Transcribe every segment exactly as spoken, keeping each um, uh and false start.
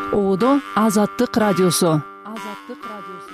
Оодо Азаттык радиосу. Азаттык радиосу.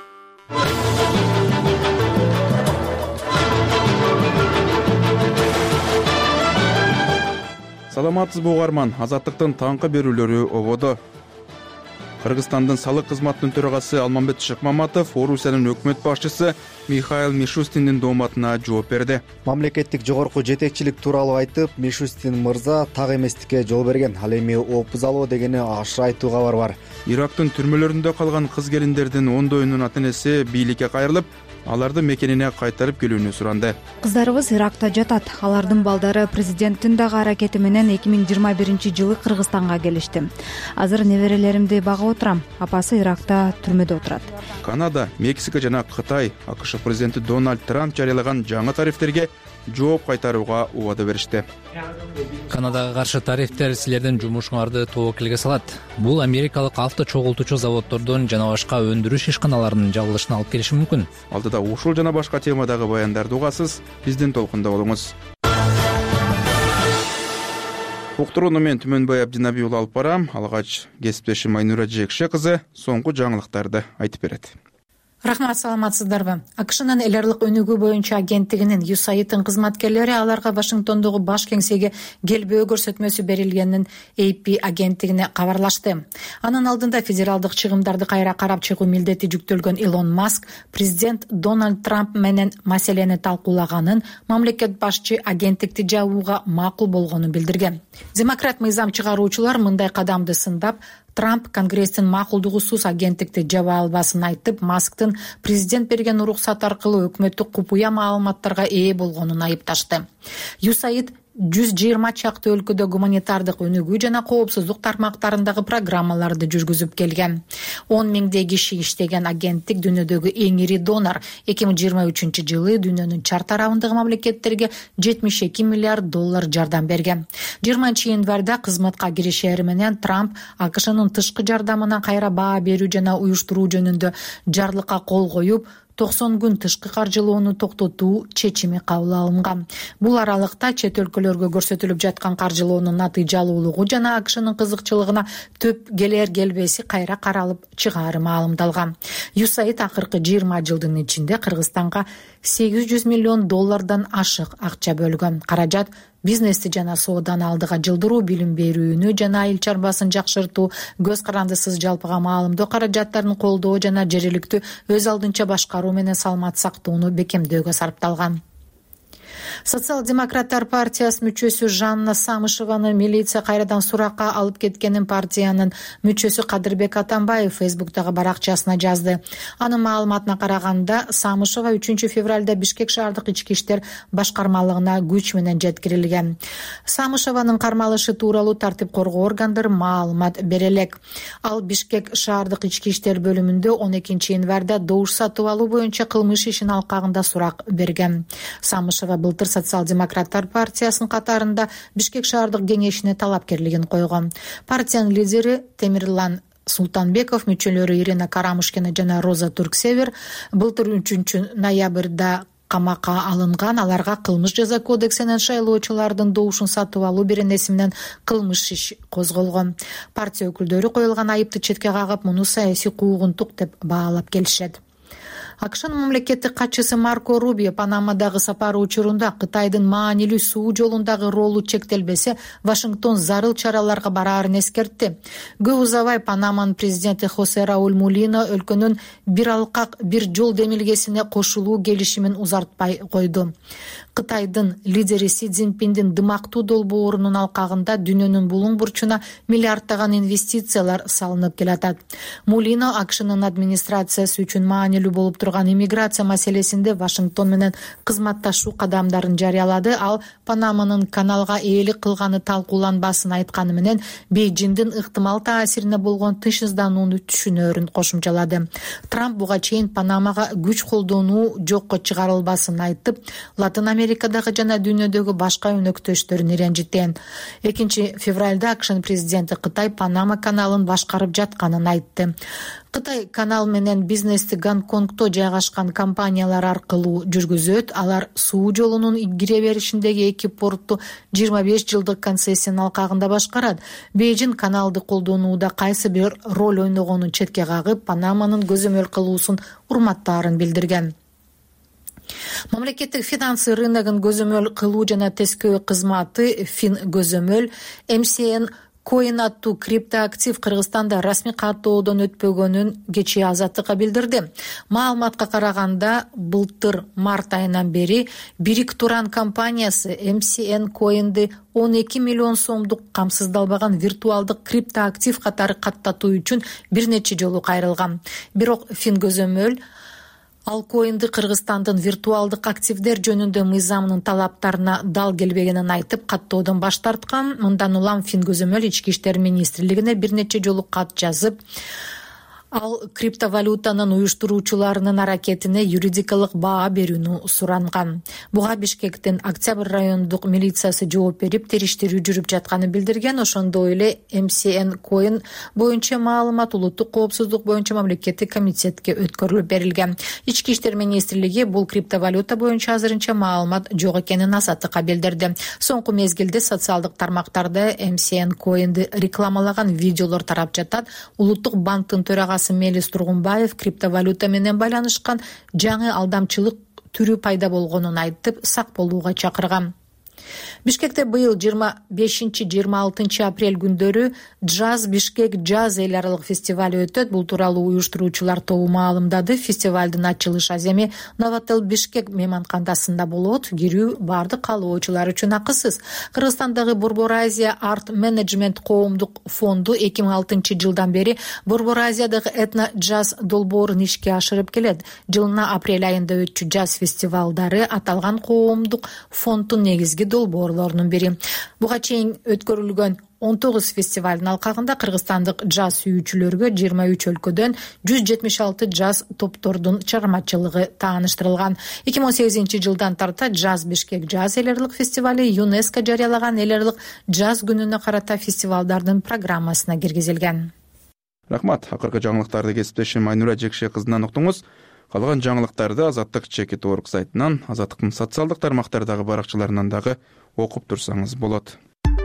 Саламатсызбы угарман, Азаттыктын таңкы берүүлөрү ободо. Кыргызстандын салык кызматынын төрагасы Алмамбет Шыкмаматов Орусиянын өкмөт башчысы Михаил Мишустиндин дооматына жооп берди. Мамлекеттик жогорку жетекчилик тууралуу айтып, Мишустин мырза так эместикке жол берген. Ал эми опуз алуу дегени ашыра айтуу кабар бар. Ирактын түрмөлөрүндө калган кыз-келиндердин ондоюнун ата-энеси бийликке кайрылып, аларды мекенине кайтарып келүүнү суранды. Кыздарыбыз Иракта жатат. Алардын балдары президенттин дагы аракети менен эки миң жыйырма биринчи жылы Кыргызстанга келишти. Азыр неберелеримди багып отурам. Апасы Иракта түрмөдө отурат. Канада, Мексика жана Кытай АКШ президенти Дональд Трамп жарыялаган жаңы тарифтерге жооп кайтарууга убада беришти. Канадага каршы тарифтер силердин жумушуңарды тоокелге салат. Бул америкалык авто чогултуучу заводдордун жана башка өндүрүш ишканаларынын жабылышына алып келиши мүмкүн. Алдыда ушул жана башка темадагы баяндарды угасыз, биздин толкунда болуңуз. Уктурууну мен Түмөнбай Абдинаби уулу алып барам. Алгач кесиптешим Айнура Жекше кызы соңку жаңылыктарды айтып берет. Рахмат, саламатсыздарбы? АКШнын эл аралык өнүгүү боюнча агенттигинин ю эс эй ай-дын кызматкерлери аларга Вашингтондогу баш кеңсеге келбөө көрсөтмөсү берилгенин эй пи агенттигине кабарлашты. Анын алдында федералдык чыгымдарды кайра карап чыгуу милдети жүктөлгөн Илон Маск президент Дональд Трамп менен маселени талкуулаганын, мамлекет башчы агенттикти жабууга макул болгонун билдирген. Демократ мыйзам чыгаруучулар мындай кадамды сындап, Трамп Конгресстин макулдугусуз агенттикти жаба албасын айтып, Масктын президент берген уруксат аркылуу өкмөттүк купуя маалыматтарга ээ болгонун айыпташты. ю эс эй ай жүз жыйырма чакты өлкөдө гуманитардык өнүгүү жана коопсуздук тармактарындагы программаларды жүргүзүп келген. он миңдей киши иштеген агенттик дүйнөдөгү эң ири донор. эки миң жыйырма үчүнчү жылы дүйнөнүн чар тарабындагы мамлекеттерге жетимиш эки миллиард доллар жардам берген. жыйырманчы январда кызматка киришери менен Трамп АКШнын тышкы жардамына кайра баа берүү жана уюштуруу жөнүндө жарлыкка кол коюп, токсон күн тышкы каржылоону токтотуу чечими кабыл алынган. Бул аралыкта чет өлкөлөргө көрсөтүлүп жаткан каржылоонун натыйжалуулугу жана АКШнын кызыкчылыгына төп келер келбеси кайра каралып чыгаары маалымдалган. ю эс эй ай акыркы жыйырма жылдын ичинде Кыргызстанга сегиз жүз миллион доллардан ашык акча бөлгөн. Каражат бизнести жана сооданы алдыга жылдыруу, билим берүүнү жана айыл чарбасын жакшыртуу, көз карандысыз жалпыга маалымдоо каражаттарын колдоо жана жергиликтүү өз алдынча башкаруу менен саламат сактоону бекемдөөгө сарпталган. Социал-демократтар партиясынын мүчөсү Жанна Самышеваны милиция кайрадан суракка алып кеткенин партиянын мүчөсү Кадырбек Атамбаев Фейсбуктагы баракчасына жазды. Анын маалыматына караганда, Самышева үчүнчү февралда Бишкек шаардык ички иштер башкармалыгына күч менен жеткирилген. Самышеванын кармалышы тууралуу тартип коргоо органдары маалымат бере элек. Ал Бишкек шаардык ички иштер бөлүмүндө он экинчи январда добуш сатып алуу боюнча кылмыш ишин алкагында сурак берген. Самышева былтыр Социал-демократтар партиясынын катарында Бишкек шаардык кеңешине талапкерлигин койгон. Партиянын лидери Темирлан Султанбеков, мүчөлөрү Ирина Карамушкина жана Роза Турксевер былтыр үчүнчү ноябрда камакка алынган. Аларга кылмыш жаза кодексинен шайлоочулардын добушун сатып алуу беренеси менен кылмыш иш козголгон. Партия өкүлдөрү коюлган айыпты четке кагып, муну саясий куугунтук деп баалап келишет. АКШнын мамлекеттик катчысы Марко Рубио Панамадагы сапары учурунда Кытайдын маанилүү суу жолундагы ролу чектелбесе, Вашингтон зарыл чараларга бараарын эскертти. Көп узабай Панаманын президенти Хосе Рауль Мулино өлкөнүн бир алкак, бир жол демилгесине кошулуу келишимин узартпай койду. Кытайдын лидери Си Цзиньпиндин дымактуу долбоорунун алкагында дүйнөнүн булуң бурчуна миллиарддаган инвестициялар салынып келатат. Мулино АКШнын администрациясы үчүн маанилүү болуп турган иммиграция маселесинде Вашингтон менен кызматташуу кадамдарын жарыялады. Ал Панаманын каналга ээлик кылганы талкууланбасын айтканы менен Бейжиңдин ыктымал таасирине болгон тыш изданууну түшүнөрүн кошумчалады. Трамп буга чейин Панамага күч колдонуу жокко чыгарылбасын айтып, Латын Америкадагы жана дүйнөдөгү башка өнөктөштөрүн ренжиткен. экинчи февралда акшнын президенти Кытай Панама каналын башкарып жатканын айтты. Кытай канал менен бизнести Гонконгдо жайгашкан компаниялар аркылуу жүргүзөт. Алар суу жолунун кире беришиндеги эки портту жыйырма беш жылдык концессиянын алкагында башкарат. Бейжин каналды колдонууда кайсы бир роль ойногонун четке кагып, Панаманын көзөмөл кылуусун урматтаарын билдирген. Мамлекеттик финансы рыногун көзөмөл кылуу жана тескөө кызматы Фин-көзөмөл эм си эн Coin аттуу криптоактив Кыргызстанда расмий каттоодон өтпөгөнүн кечээ Азаттыкка билдирди. Маалыматка караганда, былтыр март айынан бери Бирик Туран компаниясы эм си эн Coin'ди он эки миллион сомдук камсыздалбаган виртуалдык криптоактив катары каттатуу үчүн бир нече жолу кайрылган. Бирок Фин-көзөмөл ал коинди Кыргызстандын виртуалдык активдер жөнүндө мыйзамынын талаптарына дал келбегенин айтып, каттоодон баш тарткан. Мындан улам Фин-көзөмөл Ички иштер министрлигине бир нече жолу кат жазып, ал криптовалютанын уюштуруучуларынын аракетине юридикалык баа берүүнү суранган. Буга Бишкектин Октябрь райондук милициясы жооп берип, териштирүү жүрүп жатканын билдирген. Ошондой эле эм си эн Coin боюнча маалымат улуттук коопсуздук боюнча мамлекеттик комитетке өткөрүлүп берилген. Ички иштер министрлиги бул криптовалюта боюнча азырынча маалымат жок экенин Азаттыкка билдирди. Соңку мезгилде социалдык тармактарда эм си эн Coin'ди рекламалаган видеолор тарап жатат. Улуттук банктын төрагасы Мелис Тургунбаев криптовалюта менен байланышкан жаңы алдамчылык түрү пайда болгонун айтып, сак болууга чакырган. Бишкекте быйыл жыйырма бешинчи жыйырма алтынчы апрель күндөрү Джаз Бишкек Джаз эл аралык фестивали өтөт. Бул тууралуу уюштуруучулар тобу маалымдады. Фестивалдын ачылыш аземи Новотел Бишкек мейманканасында болот. Кирүү бардык каалоочулар үчүн акысыз. Кыргызстандагы Борбор Азия Арт Менеджмент коомдук фонду эки миң алтынчы жылдан бери Борбор Азиядагы этно джаз долбоорун ишке ашырып келет. Жылына апрель айында өтчү джаз фестивалдары аталган коомдук фонддун негизги долбоорлорунун бири. Буга чейин өткөрүлгөн он тогуз фестивалдын алкагында кыргызстандык джаз сүйүүчүлөргө жыйырма үч өлкөдөн жүз жетимиш алты джаз топтордун чыгармачылыгы тааныштырылган. эки миң он сегизинчи жылдан тарта Джаз Бишкек Джаз эл аралык фестивали ЮНЕСКО жарыялаган эл аралык джаз күнүнө карата фестивалдардын программасына киргизилген. Рахмат. Акыркы жаңылыктарды кесиптешим Айнура Жекше кызынан уктуңуз. Калган жаңылыктарды Азаттык чекит орг сайтынан, Азаттыктын социалдык тармактардагы баракчаларынан дагы окуп турсаңыз болот.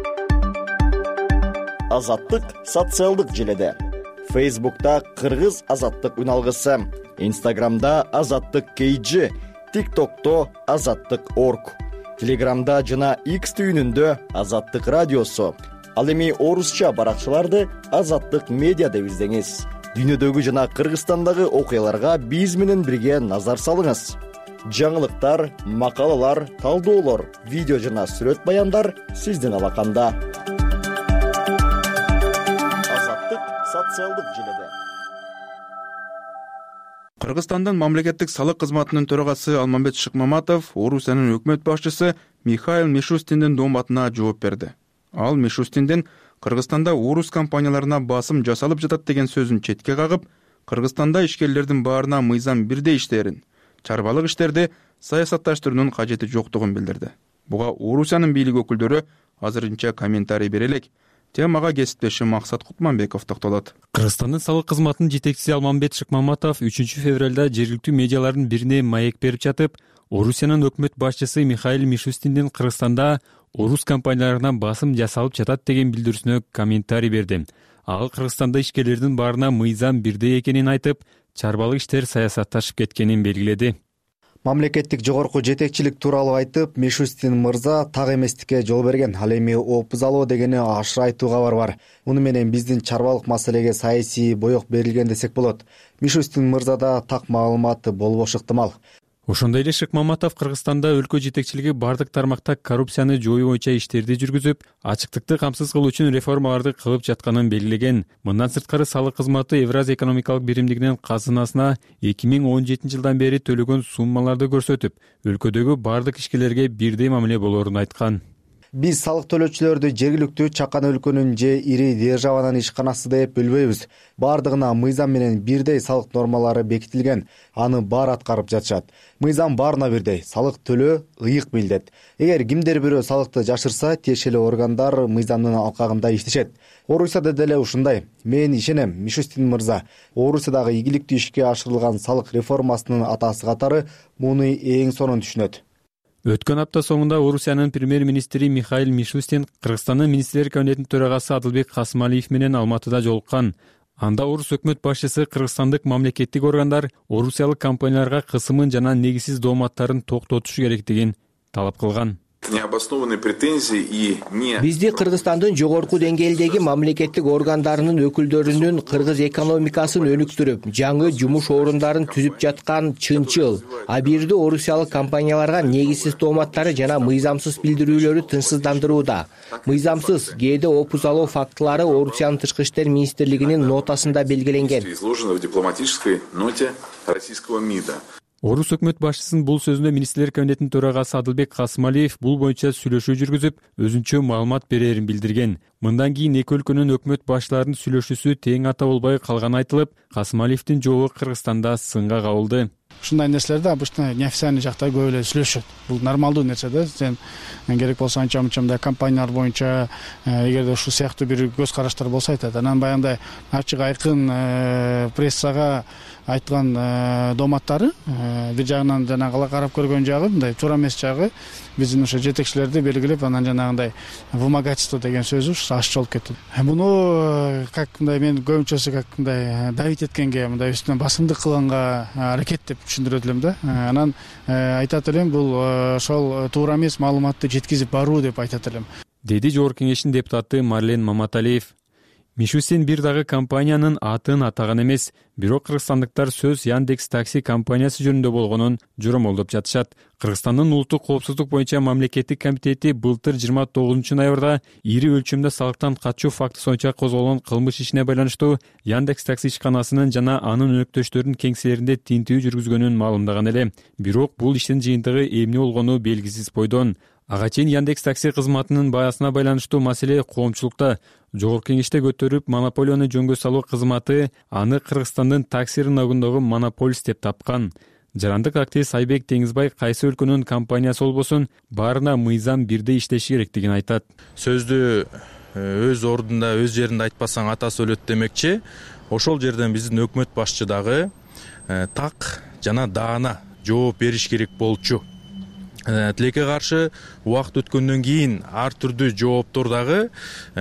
Азаттык социалдык желеде. Фейсбукта Кыргыз Азаттык үналгысы, Инстаграмда Азаттык кей джи, ТикТокто Азаттык орг, Телеграмда жана X түйүнүндө Азаттык радиосу. Ал эми орусча баракчаларды Азаттык медиа деп издеңиз. Дүйнөдөгү жана Кыргызстандагы окуяларга биз менен бирге назар салыңыз. Жаңылыктар, макалалар, талдоолор, видео жана сүрөт баяндар сиздин алаканда. Азаттык социалдык желеде. Кыргызстандын мамлекеттик салык кызматынын төрагасы Алмамбет Шыкмаматов Орусиянын өкмөт башчысы Михаил Мишустиндин дооматына жооп берди. Ал Мишустиндин Кыргызстанда орус компанияларына басым жасалып жатат деген сөзүн четке кагып, Кыргызстанда ишкерлердин баарына мыйзам бирдей иштээрин, чарбалык иштерди саясатташтыруунун кажети жоктугун билдирди. Буга Орусиянын бийлик өкүлдөрү азырынча комментарий бере элек. Темага кесиптешим Максат Кутманбеков токтолот. Кыргызстандын салык кызматынын жетекчиси Алмамбет Шыкмаматов үчүнчү февралда жергиликтүү медиалардын бирине маек берип жатып, Орусиянын өкмөт башчысы Михаил Мишустиндин Кыргызстанда орус компанияларына басым жасалып жатат деген билдирүүсүнө комментарий берди. Ал Кыргызстанда ишкерлердин баарына мыйзам бирдей экенин айтып, чарбалык иштер саясатташып кеткенин белгиледи. Мамлекеттик жогорку жетекчилик тууралуу айтып, Мишустин мырза так эместикке жол берген. Ал эми опуз алуу дегени ашыра айтуу кабар бар. Муну менен биздин чарбалык маселеге саясий боек берилген десек болот. Мишустин мырзада так маалыматы болбошу ыктымал. Ошондой эле Шыкмаматов Кыргызстанда өлкө жетекчилиги бардык тармакта коррупцияны жоюу боюнча иштерди жүргүзүп, ачыктыкты камсыз кылуу үчүн реформаларды кылып жатканын белгилеген. Мындан сырткары салык кызматы Евразия экономикалык биримдигинин казынасына эки миң он жетинчи жылдан бери төлөгөн суммаларды көрсөтүп, өлкөдөгү бардык ишкерлерге бирдей мамиле болоорун айткан. Биз салык төлөөчүлөрдү жергиликтүү чакан өлкөнүн же ири державанын ишканасы деп бөлбөйбүз. Бардыгына мыйзам менен бирдей салык нормалары бекитилген, аны баары аткарып жатышат. Мыйзам баарына бирдей, салык төлөө ыйык милдет. Эгер кимдер бирөө салыкты жашырса, тиешелүү органдар мыйзамдын алкагында иштешет. Орусияда деле ушундай. Мен ишенем, Мишустин мырза, Орусиядагы ийгиликтүү ишке ашырылган салык реформасынын атасы катары муну эң сонун түшүнөт. Өткөн апта соңунда Орусиянын премьер-министри Михаил Мишустин Кыргызстандын министрлер кабинетинин төрагасы Адылбек Касымалиев менен Алматыда жолуккан. Анда орус өкмөт башчысы кыргызстандык мамлекеттик органдар орусиялык компанияларга кысымын жана негизсиз дооматтарын токтотушу керектигин талап кылган. Бизди Кыргызстандын жогорку деңгээлдеги мамлекеттик органдарынын өкүлдөрүнүн кыргыз экономикасын өнүктүрүп, жаңы жумуш орундарын түзүп жаткан чынчыл, а бирде орусиялык компанияларга негизсиз дооматтары жана мыйзамсыз билдирүүлөрү тынчсыздандырууда. Мыйзамсыз кээде опуз алуу фактылары Орусиянын тышкы иштер министрлигинин нотасында белгиленген. Орус өкмөт башчысынын бул сөзүндө министрлер кабинетинин төрагасы Адылбек Касымалиев бул боюнча сүйлөшүү жүргүзүп, өзүнчө маалымат берерин билдирген. Мындан кийин эки өлкөнүн өкмөт башчыларынын сүйлөшүүсү тең ата болбой калганы айтылып, Касымалиевдин жообу Кыргызстанда сынга кабылды. Ушундай нерселерде обычно неофициальный жакта көп эле сүйлөшөт. Бул нормалдуу нерсе да. Сен керек болсо анча мынча мындай компаниялар боюнча эгерде ушул сыяктуу бир көз караштар болсо айтат. Анан баягындай ачык айкын прессага айткан дооматтары бир жагынан жанагы карап көргөн жагы, мындай туура эмес жагы биздин ошо жетекчилерди белгилеп, анан жанагындай вымогательство деген сөзү аш жолуп кетти. Муну как мындай мен көбүнчөсү как мындай давить эткенге, мындай үстүнөн басымдык кылганга аракет деп түшүндүрөт элем да. Анан айтат элем, бул ошол туура эмес маалыматты жеткизип баруу деп айтат элем. Деди Жогорку Кеңештин депутаты Марлен Маматалиев. Мишустин бир дагы компаниянын атын атаган эмес, бирок кыргызстандыктар сөз Яндекс такси компаниясы жөнүндө болгонун жоромолдоп жатышат. Кыргызстандын улуттук коопсуздук боюнча мамлекеттик комитети былтыр жыйырма тогузунчу ноябрда ири өлчөмдө салыктан качуу фактысы боюнча козголгон кылмыш ишине байланыштуу Яндекс такси ишканасынын жана анын өнөктөштөрүнүн кеңселеринде тинтүү жүргүзгөнүн маалымдаган эле. Бирок бул иштин жыйынтыгы эмне болгону белгисиз бойдон. Ага чейин Яндекс такси кызматынын баасына байланыштуу маселе коомчулукта Жогорку Кеңеште көтөрүп, монополияны жөнгө салуу кызматы аны Кыргызстандын такси рыногундагы монополист деп тапкан. Жарандык активист Айбек Теңизбай кайсы өлкөнүн компаниясы болбосун, баарына мыйзам бирдей иштеши керектигин айтат. Сөздү өз ордунда, өз жеринде айтпасаң атасы өлөт демекчи. Ошол жерден биздин өкмөт башчы дагы так жана даана жооп бериш керек болчу. Тилекке каршы убакыт өткөндөн кийин ар түрдүү жооптор дагы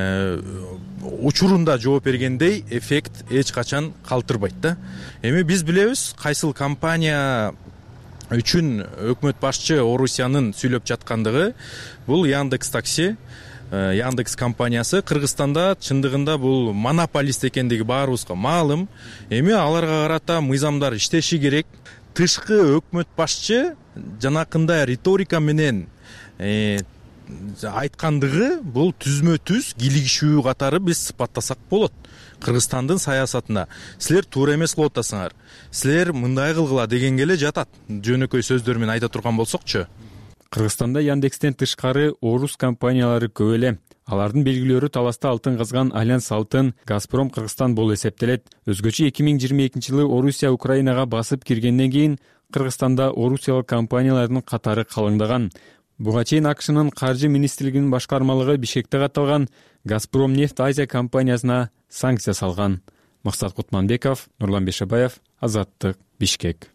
учурунда жооп бергендей эффект эч качан калтырбайт да. Эми биз билебиз, кайсыл компания үчүн өкмөт башчы Орусиянын сүйлөп жаткандыгы. Бул Яндекс такси, Яндекс компаниясы Кыргызстанда чындыгында бул монополист экендиги баарыбызга маалым. Эми аларга карата мыйзамдар иштеши керек. Тышкы өкмөт башчы жанакындай риторика менен э, айткандыгы бул түзмө-түз килигишүү катары биз сыпаттасак болот. Кыргызстандын саясатына силер туура эмес кылып атасыңар, силер мындай кылгыла дегенге эле жатат. Жөнөкөй сөздөр менен айта турган болсокчу. Кыргызстанда Яндекстен тышкары орус компаниялары көп эле. Алардын белгилөөрү таласта алтын казган Альянс Алтын, Газпром Кыргызстан болуп эсептелет. Өзгөчө эки миң жыйырма экинчи жылы Орусия Украинага басып киргенден кийин Кыргызстанда орусиялык компаниялардын катары калыңдаган. Буга чейин АКШнын каржы министрлигинин башкармалыгы Бишкекте катталган Газпром нефть Азия компаниясына санкция салган. Максат Кутманбеков, Нурлан Бешебаев, Азаттык, Бишкек.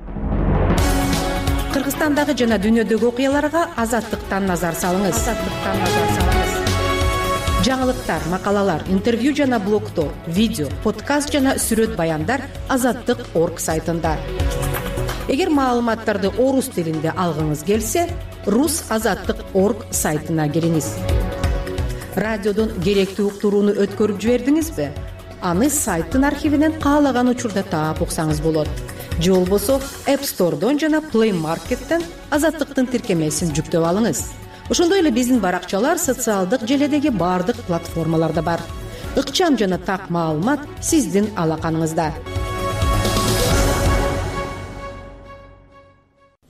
Кыргызстандагы жана дүйнөдөгү окуяларга Азаттыктан назар салыңыз. Азаттыктан назар салыңыз. Жаңылыктар, макалалар, интервью жана блогтор, видео, подкаст жана сүрөт баяндар азаттык точка орг сайтында. Эгер маалыматтарды орус тилинде алгыңыз келсе, рус азаттык точка орг сайтына кириңиз. Радиодон керектүү уктурууну өткөрүп жибердиңизби? Аны сайттын архивинен каалаган учурда таап уксаңыз болот. Же болбосо App Store'дон жана Play Market'тен азаттыктын тиркемесин жүктөп алыңыз. Ошондой эле биздин баракчалар социалдык желедеги бардык платформаларда бар. Ыкчам жана так маалымат сиздин алаканыңызда.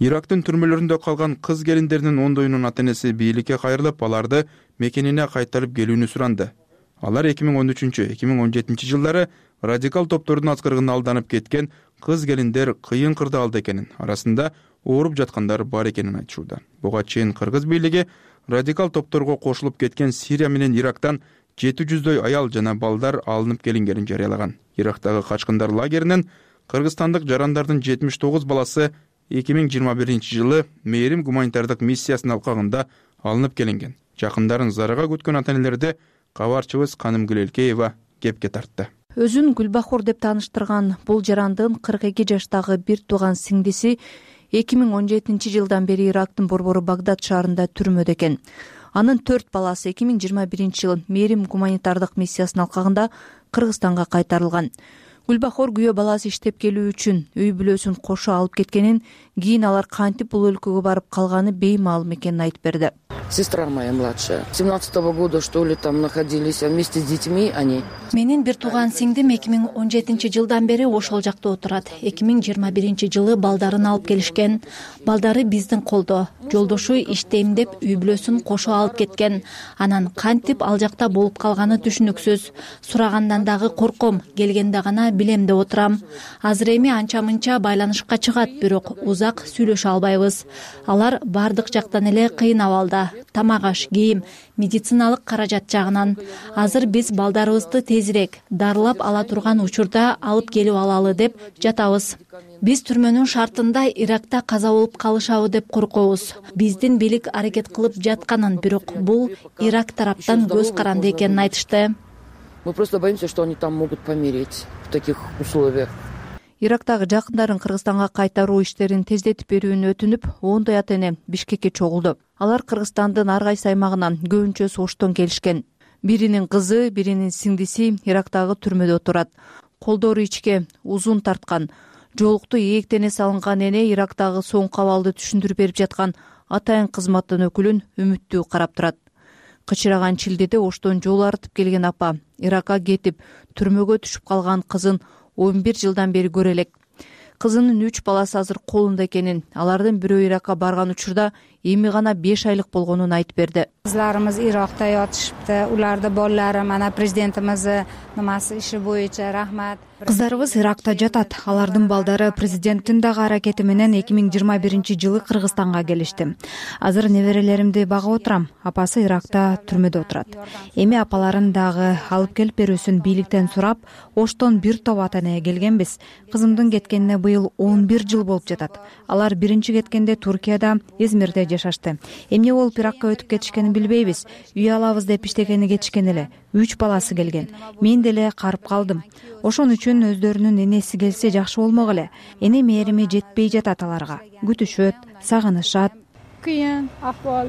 Ирактын түрмөлөрүндө калган кыз келиндердин ондоюнун ата энеси бийликке кайрылып, аларды мекенине кайтарып келүүнү суранды. Алар эки миң он үчүнчү эки миң он жетинчи жылдары радикал топтордун аскарыгына алданып кеткен кыз келиндер кыйын кырдаалда экенин, арасында ооруп жаткандар бар экенин айтышууда. Буга чейин кыргыз бийлиги радикал топторго кошулуп кеткен Сирия менен Ирактан жети жүздөй аял жана балдар алынып келингенин жарыялаган. Ирактагы качкындар лагеринен кыргызстандык жарандардын жетимиш тогуз баласы эки миң жыйырма биринчи жылы Мээрим гуманитардык миссиясынын алкагында алынып келинген. Жакындарын зарыга күткөн ата энелерди кабарчыбыз Каным Гүлелкеева кепке тартты. Өзүн Гүлбахор деп тааныштырган бул жарандын кырк эки жаштагы бир тууган сиңдиси эки миң он жетинчи жылдан бери Ирактын борбору Багдад шаарында түрмөдө экен. Анын төрт баласы эки миң жыйырма биринчи жылы Мээрим гуманитардык миссиясынын алкагында Кыргызстанга кайтарылган. Гүлбахор күйөө баласы иштеп келүү үчүн үй бүлөсүн кошо алып кеткенин, кийин алар кантип бул өлкөгө барып калганы беймаалым экенин айтып берди. Сестра моя младшая. семнадцатого года, что ли, там находились вместе с детьми они. Менин бир тууган сиңдим эки миң он жетинчи жылдан бери ошол жакта отурат. эки миң жыйырма биринчи жылы балдарын алып келишкен. Балдары биздин колдо. Жолдошу иштейм деп үй бүлөсүн кошо алып кеткен. Анан кантип ал жакта болуп калганы түшүнүксүз. Сурагандан дагы корком, келгенде гана билем деп отурам. Азыр эми анча-мынча байланышка чыгат, бирок узак сүйлөшө албайбыз. Алар бардык жактан эле кыйын абалда. Тамак аш, кийим, медициналык каражат жагынан. Азыр биз балдарыбызды тезирээк дарылап ала турган учурда алып келип алалы деп жатабыз. Биз түрмөнүн шартында Иракта каза болуп калышабы деп коркобуз. Биздин бийлик аракет кылып жатканын, бирок бул Ирак тараптан көз каранды экенин айтышты. Мы просто боимся, что они там могут помереть в таких условиях. Ирактагы жакындарын Кыргызстанга кайтаруу иштерин тездетип берүүнү өтүнүп, ондой ата эне Бишкекке чогулду. Алар Кыргызстандын ар кайсы аймагынан көбүнчөсү Оштон келишкен. Биринин кызы, биринин сиңдиси Ирактагы түрмөдө отурат. Колдору ичке узун тарткан. Жолукту ийектене салынган эне Ирактагы соңку абалды түшүндүрүп берип жаткан атайын кызматтын өкүлүн үмүттүү карап турат. Кычыраган Чилдеде Оштон жол артып келген апа Иракка кетип, түрмөгө түшүп калган кызын он бир жылдан бери көрө элек. Кызынын үч баласы азыр колунда экенин, алардын бирөө Иракка барган учурда эми гана беш айлык болгонун айтып берди. Кызларыбыз Иракта жатышыпты. Уларды балдары мана президентimiz намасы иши боюнча рахмат. Кыздарыбыз Иракта жатат. Алардын балдары президенттин дагы аракети менен эки миң жыйырма биринчи жылы Кыргызстанга келишти. Азыр неберелеримди багып отурам. Апасы Иракта түрмөдө отурат. Эми апаларын дагы алып келип берүүсүн бийликтен сурап, Оштон бир топ ата эне келгенбиз. Кызымдын кеткенине быйыл он бир жыл болуп жатат. Алар биринчи кеткенде Туркияда, Измирде жашашты. Эмне болуп Иракка өтүп кетишкенин билбейбиз. Үй алабыз деп иштегени кетишкен эле. Үч баласы келген. Мен деле карып калдым. Ошон үчүн өздөрүнүн энеси келсе жакшы болмок эле. Эне мээрими жетпей жатат аларга. Күтүшөт, сагынышат. Кыйын акыбал.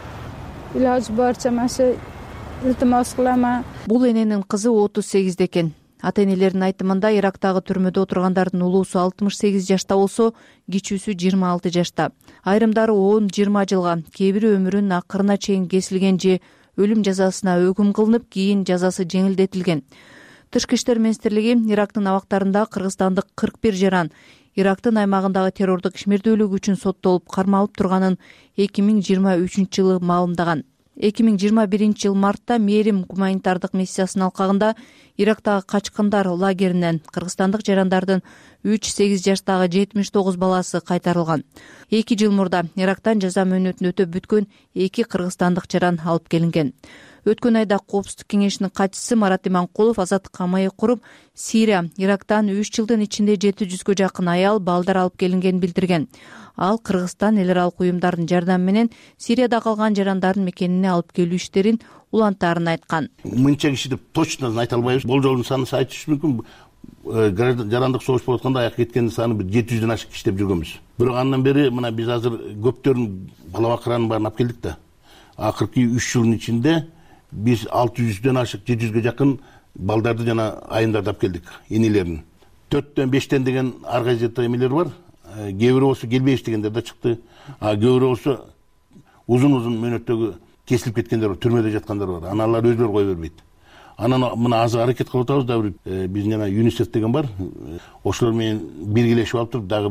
Илаж барча машы илтимос кылам. Бул эненин кызы отуз сегизде экен. Ата энелердин айтымында Ирактагы түрмөдө отургандардын улуусу алтымыш сегиз жашта болсо, кичүүсү жыйырма алты жашта. Айрымдары он жыйырма жылга, кээ бири өмүрүнүн акырына чейин кесилген же өлүм жазасына өкүм кылынып, кийин жазасы жеңилдетилген. Тышкы иштер министрлиги Ирактын абактарында кыргызстандык кырк бир жаран Ирактын аймагындагы террордук ишмердүүлүк үчүн соттолуп кармалып турганын эки миң жыйырма үчүнчү жылы маалымдаган. эки миң жыйырма биринчи жыл мартта Мээрим гуманитардык миссиясынын алкагында Ирактагы качкындар лагеринен кыргызстандык жарандардын үч сегиз жаштагы жетимиш тогуз баласы кайтарылган. эки жыл мурда Ирактан жаза мөөнөтүн өтөп бүткөн эки кыргызстандык жаран алып келинген. Өткөн айда Коопсуздук кеңешинин катчысы Марат Иманкулов азаттыкка маек куруп, Сирия, Ирактан үч жылдын ичинде жети жүзгө жакын аял, балдар алып келингенин билдирген. Ал Кыргызстан эл аралык уюмдардын жардамы менен Сирияда калган жарандардын мекенине алып келүү иштерин улантаарын айткан. Мынча киши деп точно айта албайбыз. Болжолдун санын айтыш мүмкүн. Жарандык согуш болуп атканда аяк кеткендин саны бир жети жүздөн ашык иштеп жүргөнбүз. Бирок андан бери мына биз азыр көптөрүн бала бакыранын баарын алып келдик да. Акыркы үч жылдын ичинде биз алты жүздөн ашык, жети жүзгө жакын балдарды жана айымдарды алып келдик, энелерин. төрттөн бештен деген ар кайсы эмелер бар. Кээ бири болсо келбей иштегендер да чыкты. А кээ бири болсо узун-узун мөөнөттөгү кесилип кеткендер бар, түрмөдө жаткандар бар. Аналар өзлөрү кое бербейт. Анан мына азыр аракет кылып атабыз да, биз жана ЮНИСЕФ деген бар. Ошолор менен биргелешип алып туруп, дагы бир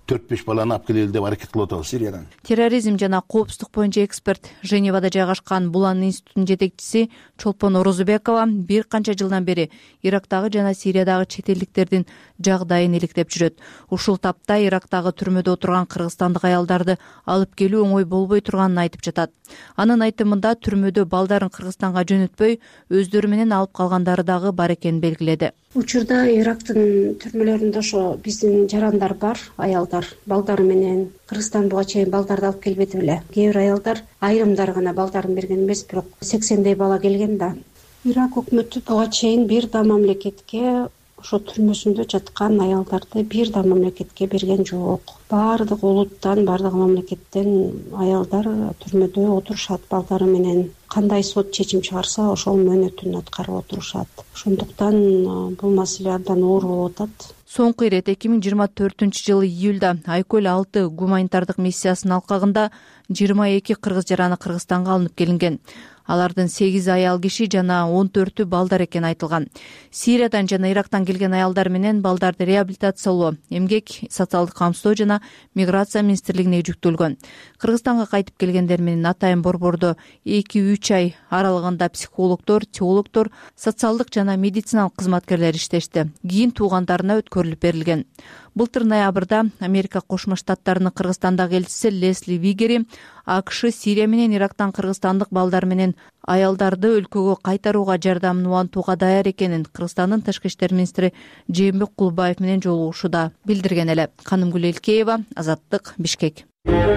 төрт беш баланы алып келели деп аракет кылып атабыз Сириядан. Терроризм жана коопсуздук боюнча эксперт, Женевада жайгашкан Булан институтунун жетекчиси Чолпон Орозубекова бир канча жылдан бери Ирактагы жана Сириядагы чет элдиктердин жагдайын иликтеп жүрөт. Ушул тапта Ирактагы түрмөдө отурган кыргызстандык аялдарды алып келүү оңой болбой турганын айтып жатат. Анын айтымында түрмөдө балдарын Кыргызстанга жөнөтпөй, өздөрү менен алып калгандары дагы бар экенин белгиледи. Учурда Ирактын түрмөлөрүндө ошо биздин жарандар бар, аялдар балдары менен Кыргызстан буга чейин балдарды алып келбеди беле. Кээ бир аялдар айрымдары гана балдарын берген эмес, бирок сексендей бала келген да. Ирак өкмөтү буга чейин бир да мамлекетке ошо түрмөсүндө жаткан аялдарды бир да мамлекетке берген жок. Баардык улуттан, баардык мамлекеттен аялдар түрмөдө отурушат балдары менен. Кандай сот чечим чыгарса, ошол мөөнөтүн аткарып отурушат. Ошондуктан бул маселе абдан оор болуп атат. Соңку ирет эки миң жыйырма төртүнчү жылы июлда Айкөл алты гуманитардык миссиясынын алкагында жыйырма эки кыргыз жараны Кыргызстанга алынып келинген. Алардын сегизи аял киши жана он төртү балдар экени айтылган. Сириядан жана Ирактан келген аялдар менен балдарды реабилитациялоо, эмгек, социалдык камсыздоо жана миграция министрлигине жүктөлгөн. Кыргызстанга кайтып келгендер менен атайын борбордо эки үч ай аралыгында психологдор, теологдор, социалдык жана медициналык кызматкерлер иштешти. Кийин туугандарына өткөрүлүп берилген. Былтыр ноябрда Америка Кошмо Штаттарынын Кыргызстандагы элчиси Лесли Вигери АКШ Сирия менен Ирактан кыргызстандык балдар менен аялдарды өлкөгө кайтарууга жардамын улантууга даяр экенин Кыргызстандын тышкы иштер министри Жээнбек Кулбаев менен жолугушууда билдирген эле. Канымгүл Элкеева, Азаттык, Бишкек.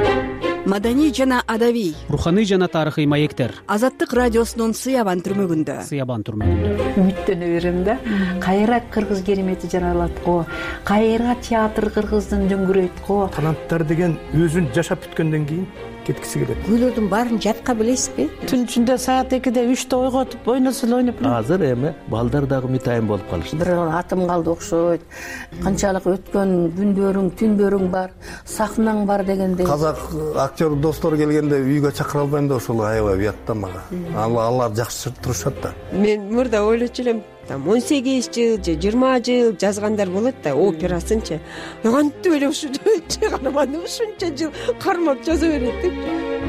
Маданий жана адабий, руханий жана тарыхый маектер. Азаттык радиосунун Сыябан түрмөгүндө. Сыябан түрмөгүндө. Үмүттөнө берем да. Кайра кыргыз керемети жаралат го. Кайра театр кыргыздын дөңгүрөйт го. Таланттар деген өзүн жашап бүткөндөн кийин кеткиси келет. Күйлөрдүн баарын жатка билесизби? Түн ичинде саат экиде үчтө ойготуп, ойносун ойноп. Азыр эми балдар дагы митайын болуп калышты. Бир атым калды окшойт. Канчалык өткөн күндөрүң, түндөрүң бар, сахнаң бар дегенде. Казак актер достор келгенде үйгө чакыра албайм да ошол аябай уятта мага. Алар жакшы турушат да. Мен мурда ойлочу элем, там он сегиз жыл же жыйырма жыл жазгандар болот да, операсынчы. Кантип эле ушунча гана ушунча жыл кармап жаза берет деп.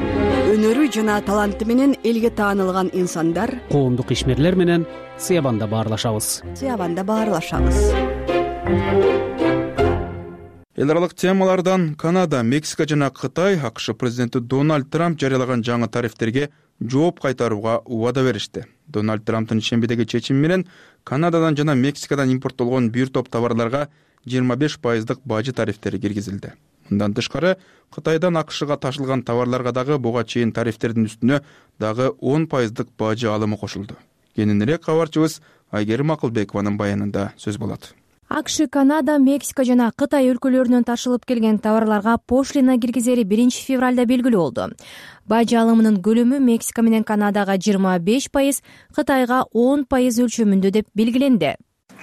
Өнөрү жана таланты менен элге таанылган инсандар, коомдук ишмерлер менен Сыябанда баарлашабыз. Сыябанда баарлашабыз. Эл аралык темалардан Канада, Мексика жана Кытай АКШ президенти Дональд Трамп жарыялаган жаңы тарифтерге жооп кайтарууга убада беришти. Дональд Трамптын шембидеги чечими менен Канададан жана Мексикадан импорттолгон бир топ товарларга жыйырма беш пайыздык бажы тарифтери киргизилди. Мындан тышкары Кытайдан АКШга ташылган товарларга дагы буга чейин тарифтердин үстүнө дагы он пайыздык бажы алымы кошулду. Кененирээк кабарчыбыз Айгерим Акылбекованын баянында сөз болот. АКШ, Канада, Мексика жана Кытай өлкөлөрүнөн ташылып келген товарларга пошлина киргизери биринчи февралда белгилүү болду. Бажы алымынын көлөмү Мексика менен Канадага жыйырма беш пайыз, Кытайга он пайыз өлчөмүндө деп белгиленди.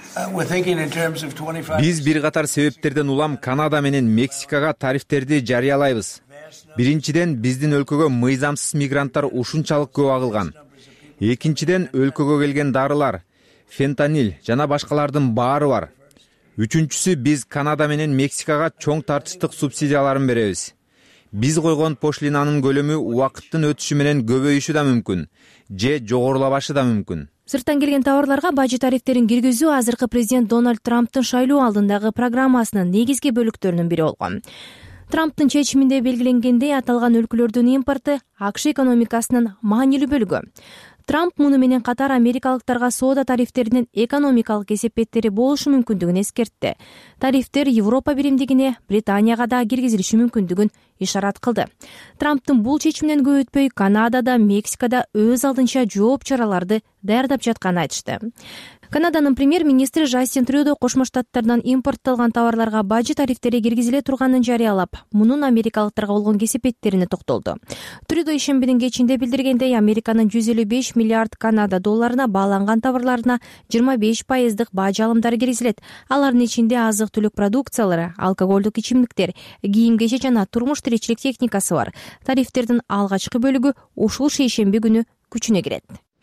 Биз бир катар себептерден улам Канада менен Мексикага тарифтерди жарыялайбыз. Биринчиден, биздин өлкөгө мыйзамсыз мигранттар ушунчалык көп агылган. Экинчиден, өлкөгө келген дарылар, фентанил жана башкалардын баары бар. Үчүнчүсү, биз Канада менен Мексикага чоң тартыштык субсидияларын беребиз. Биз койгон пошлинанын көлөмү убакыттын өтүшү менен көбөйүшү да мүмкүн, же жогорулабашы да мүмкүн. Сырттан келген товарларга бажы тарифтерин киргизүү азыркы президент Дональд Трамптын шайлоо алдындагы программасынын негизги бөлүктөрүнүн бири болгон. Трамптын чечиминде белгиленгендей, аталган өлкөлөрдүн импорты АКШ экономикасынын маанилүү бөлүгү. Трамп муну менен катар америкалыктарга соода тарифтеринин экономикалык эсепеттери болушу мүмкүндүгүн эскертти. Тарифтер Европа биримдигине, Британияга да киргизилиши мүмкүндүгүн ишарат кылды. Трамптын бул чечиминен көп өтпөй Канадада, Мексикада өз алдынча жооп чараларды даярдап жатканын айтышты. Канаданын премьер-министри Жастин Трюдо Кошмо Штаттардан импорттолгон товарларга бажы тарифтери киргизиле турганын жарыялап, мунун америкалыктарга болгон кесепеттерине токтолду. Трюдо ишембинин кечинде билдиргендей, Американын жүз элүү беш миллиард Канада долларына бааланган товарларына жыйырма беш пайыздык бажы алымдары киргизилет. Алардын ичинде азык-түлүк продукциялары, алкоголдук ичимдиктер, кийим-кечек жана турмуш тиричилик техникасы бар. Тарифтердин алгачкы бөлүгү ушул шейшемби күнү күчүнө кирет.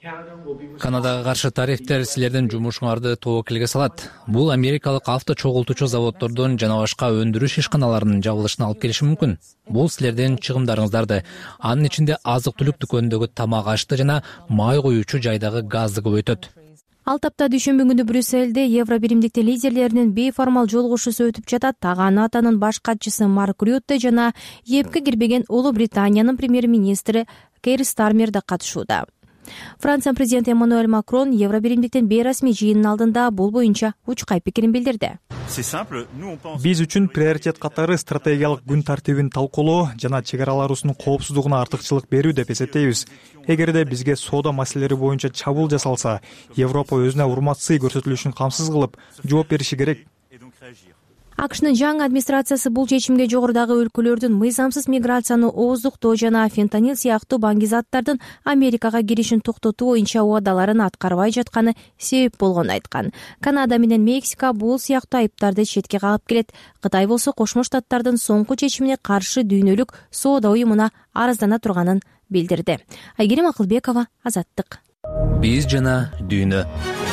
Канадага каршы тарифтер силердин жумушуңарды тобокелге салат. Бул америкалык авто чогултуучу заводдордун жана башка өндүрүш ишканаларынын жабылышына алып келиши мүмкүн. Бул силердин чыгымдарыңыздарды, анын ичинде азык-түлүк дүкөнүндөгү тамак ашты жана май куюучу жайдагы газды көбөйтөт. Ал тапта дүйшөмбү күнү Брюссельде Евро биримдикти лидерлеринин бейформал жолугушуусу өтүп жатат. Ага НАТОнун баш катчысы Марк Рютте жана ЕПке кирбеген Улуу Британиянын премьер-министри Кейр Стармер да катышууда. Франция президенти Эммануэль Макрон Евро биримдиктин бейрасмий жыйынынын алдында бул боюнча учкай пикирин билдирди. Биз үчүн приоритет катары стратегиялык күн тартибин талкуулоо жана чек араларыбыздын коопсуздугуна артыкчылык берүү деп эсептейбиз. Эгерде бизге соода маселелери боюнча чабуул жасалса, Европа өзүнө урматсый көрсөтүлүшүн камсыз кылып жооп бериши керек. АКШнын жаңы администрациясы бул чечимге жогорудагы өлкөлөрдүн мыйзамсыз миграцияны ооздуктоо жана фентанил сыяктуу баңгизаттардын Америкага киришин токтотуу боюнча убадаларын аткарбай жатканы себеп болгонун айткан. Канада менен Мексика бул сыяктуу айыптарды четке кагып келет. Кытай болсо Кошмо Штаттардын соңку чечимине каршы дүйнөлүк соода уюмуна арыздана турганын билдирди. Айгерим Акылбекова, Азаттык. Биз жана дүйнө.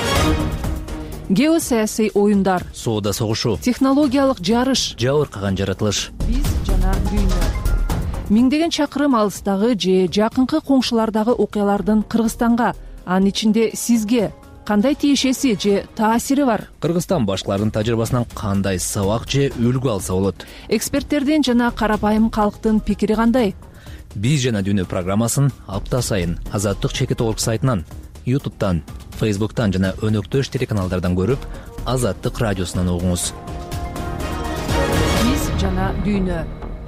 Геосаясий оюндар, соода согушу, технологиялык жарыш, жабыркаган жаратылыш. Биз жана дүйнө. Миңдеген чакырым алыстагы же жакынкы коңшулардагы окуялардын Кыргызстанга, анын ичинде сизге кандай тиешеси же таасири бар? Кыргызстан башкалардын тажрыйбасынан кандай сабак же үлгү алса болот? Эксперттердин жана карапайым калктын пикири кандай? Биз жана дүйнө программасын апта сайын Азаттык чекит орг сайтынан, ютубтан, фейсбуктан жана өнөктөш телеканалдардан көрүп, Азаттык радиосунан угуңуз. Биз жана дүйнө.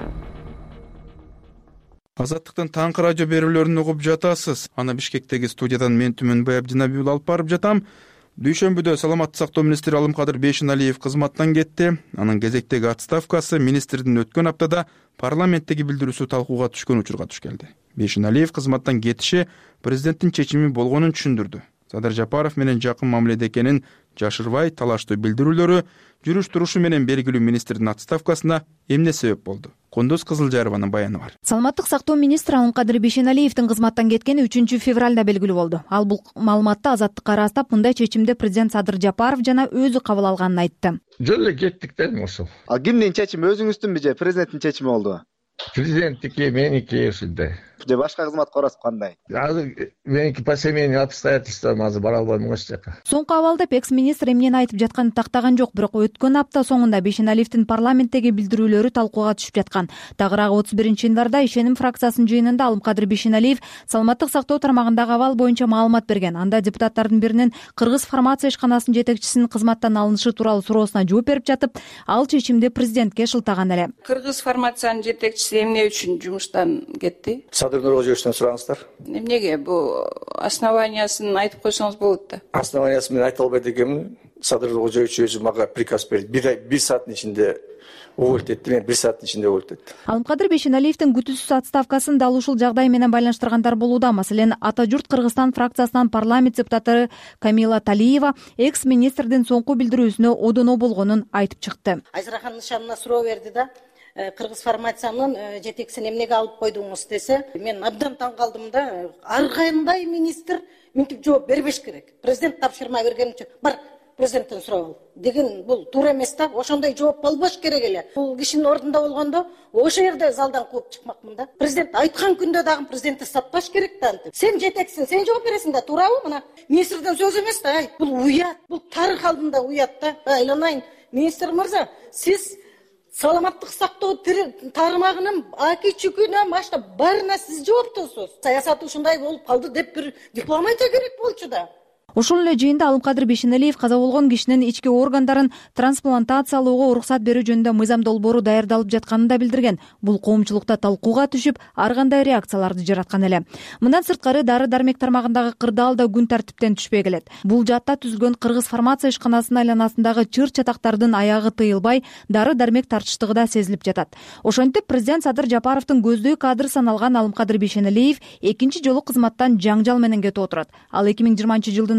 Азаттыктын таңкы радио берүүлөрүн угуп жатасыз. Аны Бишкектеги студиядан мен Түмөнбай Абдинабиул алып барып жатам. Дүйшөмбүдө саламаттык сактоо министри Алымкадыр Бейшеналиев кызматтан кетти. Анын кезектеги отставкасы министрдин өткөн аптада парламенттеги билдирүүсү талкууга түшкөн учурга туш келди. Бейшеналиев кызматтан кетиши президенттин чечими болгонун түшүндүрдү. Садыр Жапаров менен жакын мамиледе экенин жашырбай, талаштуу билдирүүлөрү жүрүш турушу менен белгилүү министрдин отставкасына эмне себеп болду? Кондуз Кызылжарованын баяны бар. Саламаттык сактоо министри Алымкадыр Бейшеналиевдин кызматтан кеткени үчүнчү февралда белгилүү болду. Ал бул маалыматты Азаттыкка ырастап, мындай чечимди президент Садыр Жапаров жана өзү кабыл алганын айтты. Жөн эле кеттик дедим ошол. А кимдин чечими, өзүңүздүнбү же президенттин чечими болду? Президенттики, меники ушундай. Же башка кызматка барасыз кандай? Азыр меники по семейным обстоятельствам азыр бара албайм ош жака. Соңку абалда экс-министр эмнени айтып жатканын тактаган жок, бирок өткөн апта соңунда Бейшеналиевдин парламенттеги билдирүүлөрү талкууга түшүп жаткан. Тагыраагы отуз биринчи январда Ишеним фракциясынын жыйынында Алымкадыр Бейшеналиев саламаттык сактоо тармагындагы абал боюнча маалымат берген. Анда депутаттардын биринин Кыргыз фармация ишканасынын жетекчисинин кызматтан алынышы тууралуу суроосуна жооп берип жатып, ал чечимди президентке шылтаган эле. Кыргыз фармациянын жетекчиси эмне үчүн жумуштан кетти? Нургожевичтен сураңыздар. Эмнеге бул основаниясын айтып койсоңуз болот да. Основаниясын мен айта албайт экенмин. Садыр Нургожевич өзү мага приказ берди. Бир сааттын ичинде уволить этти, мен бир сааттын ичинде уволить эттим. Алымкадыр Бейшеналиевдин күтүүсүз отставкасын дал ушул жагдай менен байланыштыргандар болууда. Маселен, Ата журт Кыргызстан фракциясынан парламент депутаты Камила Талиева экс-министрдин соңку билдирүүсүнө одоно болгонун айтып чыкты. Айзырахан нышанына суроо берди да. Кыргыз фармациянын жетекчисин эмнеге алып койдуңуз десе, мен абдан таң калдым да. Ар кандай министр мынтип жооп бербеш керек. Президент тапшырма берген үчүн бар президенттен сурап ал деген бул туура эмес да. Ошондой жооп болбош керек эле. Бул кишинин ордунда болгондо ошо жерде залдан кууп чыкмакмын да. Президент айткан күндө дагы президентти сатпаш керек да. Сен жетекчисиң, сен жооп бересиң да, туурабы? Мына министрден сөз эмес да. Ай, бул уят, бул тарых алдында уят да. Айланайын, министр мырза, сиз саламаттык сактоо тармагынын аки чүкүнөн баштап баарына сиз жооптусуз. Саясат ушундай болуп калды деп бир диплом айта керек болчу да. Ошол эле жыйында Алымкадыр Бейшеналиев каза болгон кишинин ички органдарын трансплантациялоого уруксат берүү жөнүндө мыйзам долбоору даярдалып жатканын да билдирген. Бул коомчулукта талкууга түшүп, ар кандай реакцияларды жараткан эле. Мындан сырткары дары-дармек тармагындагы кырдаал да күн тартиптен түшпөй келет. Бул жаатта түзүлгөн Кыргыз фармация ишканасынын айланасындагы чыр-чатактардын аягы тыйылбай, дары-дармек тартыштыгы да сезилип жатат. Ошентип президент Садыр Жапаровдун көздөй кадры саналган Алымкадыр Бейшеналиев экинчи жолу кызматтан жаңжал менен кетип отурат. Ал эки миң жыйырманчы жылдын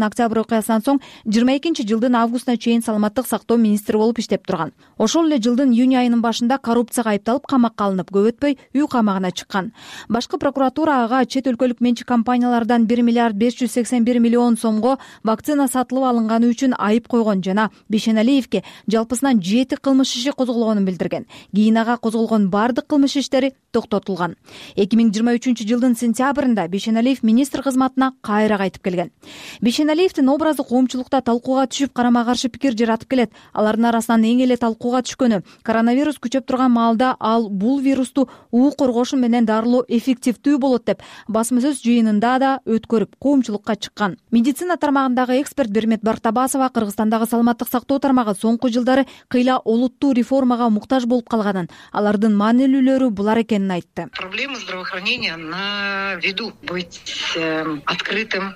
жылдын октябрь окуясынан соң жыйырма экинчи жылдын августуна чейин саламаттык сактоо министри болуп иштеп турган. Ошол эле жылдын июнь айынын башында коррупцияга айыпталып камакка алынып, көп өтпөй үй камагына чыккан. Башкы прокуратура ага чет өлкөлүк менчик компаниялардан бир миллиард беш жүз сексен бир миллион сомго вакцина сатылып алынганы үчүн айып койгон жана Бейшеналиевке жалпысынан жети кылмыш иши козголгонун билдирген. Кийин ага козголгон бардык кылмыш иштери токтотулган. эки миң жыйырма үчүнчү жылдын сентябрында Бейшеналиев министр кызматына кайра кайтып келген. Бейшеналиевдин образы коомчулукта талкууга түшүп, карама каршы пикир жаратып келет. Алардын арасынан эң эле талкууга түшкөнү коронавирус күчөп турган маалда ал бул вирусту уу коргошу менен дарылоо эффективдүү болот деп басма сөз жыйынында да өткөрүп коомчулукка чыккан. Медицина тармагындагы эксперт Бермет Бартабасова Кыргызстандагы саламаттык сактоо тармагы соңку жылдары кыйла олуттуу реформага муктаж болуп калганын, алардын маанилүүлөрү булар экенин айтты. Проблема здравоохранения на виду, быть открытым.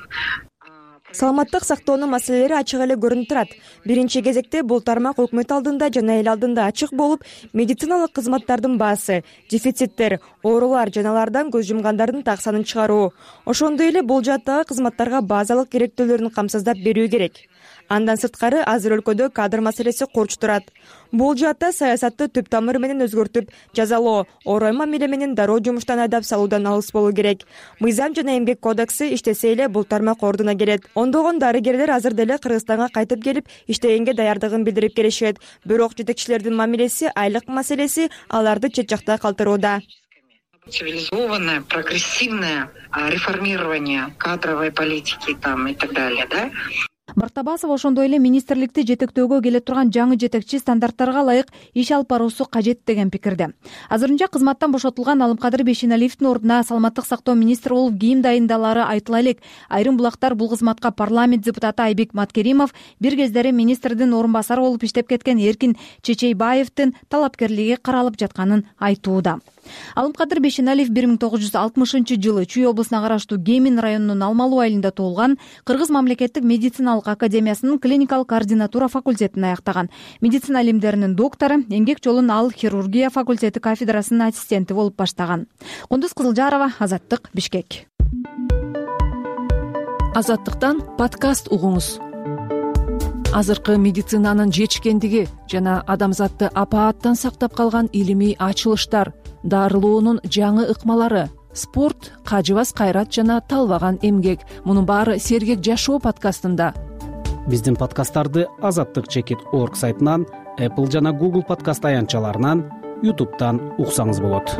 Саламаттык сактоонун маселелери ачык эле көрүнүп турат. Биринчи кезекте бул тармак өкмөт алдында жана эл алдында ачык болуп, медициналык кызматтардын баасы, дефициттер, оорулар жана алардан көз жумгандардын так санын чыгаруу. Ошондой эле бул жааттагы кызматтарга базалык керектүүлөрүн камсыздап берүү керек. Андан сырткары азыр өлкөдө кадр маселеси корч турат. Бул жаатта саясатты түп тамыры менен өзгөртүп, жазалоо, орой мамиле менен дароо жумуштан айдап салуудан алыс болуу керек. Мыйзам жана эмгек кодекси иштесе эле бул тармак ордуна келет. Ондогон дарыгерлер азыр деле Кыргызстанга кайтып келип, иштегенге даярдыгын билдирип келишет. Бирок жетекчилердин мамилеси, айлык маселеси аларды чет жакта калтырууда. Цивилизованное, прогрессивное реформирование кадровой политики там и так далее, да? Бартабасов ошондой эле министрликти жетектөөгө келе турган жаңы жетекчи стандарттарга ылайык иш алып баруусу кажет деген пикирде. Азырынча кызматтан бошотулган Алымкадыр Бейшеналиевдин ордуна саламаттык сактоо министри болуп кийим дайындалары айтыла элек. Айрым булактар бул кызматка парламент депутаты Айбек Маткеримов, бир кездери министрдин орун басары болуп иштеп кеткен Эркин Чечейбаевдин талапкерлиги каралып жатканын айтууда. Алымкадыр Бейшеналиев бир миң тогуз жүз алтымышынчы жылы Чүй облусуна караштуу Кемин районунун Алмалуу айылында туулган. Кыргыз мамлекеттик медициналык академиясынын клиникалык координатура факультетин аяктаган. Медицина илимдеринин доктору, эмгек жолун ал хирургия факультети кафедрасынын ассистенти болуп баштаган. Кундуз Кызылжарова, Азаттык, Бишкек. Азаттыктан подкаст угуңуз. Азыркы медицинанын жетишкендиги жана адамзатты апааттан сактап калган илимий ачылыштар, дарылоонун жаңы ыкмалары, спорт, кажыбас кайрат жана талбаган эмгек. Мунун баары Сергек жашоо подкастында. Биздин подкасттарды азаттык чекит орг сайтынан, Apple жана Google подкаст аянтчаларынан, YouTube'дан уксаңыз болот.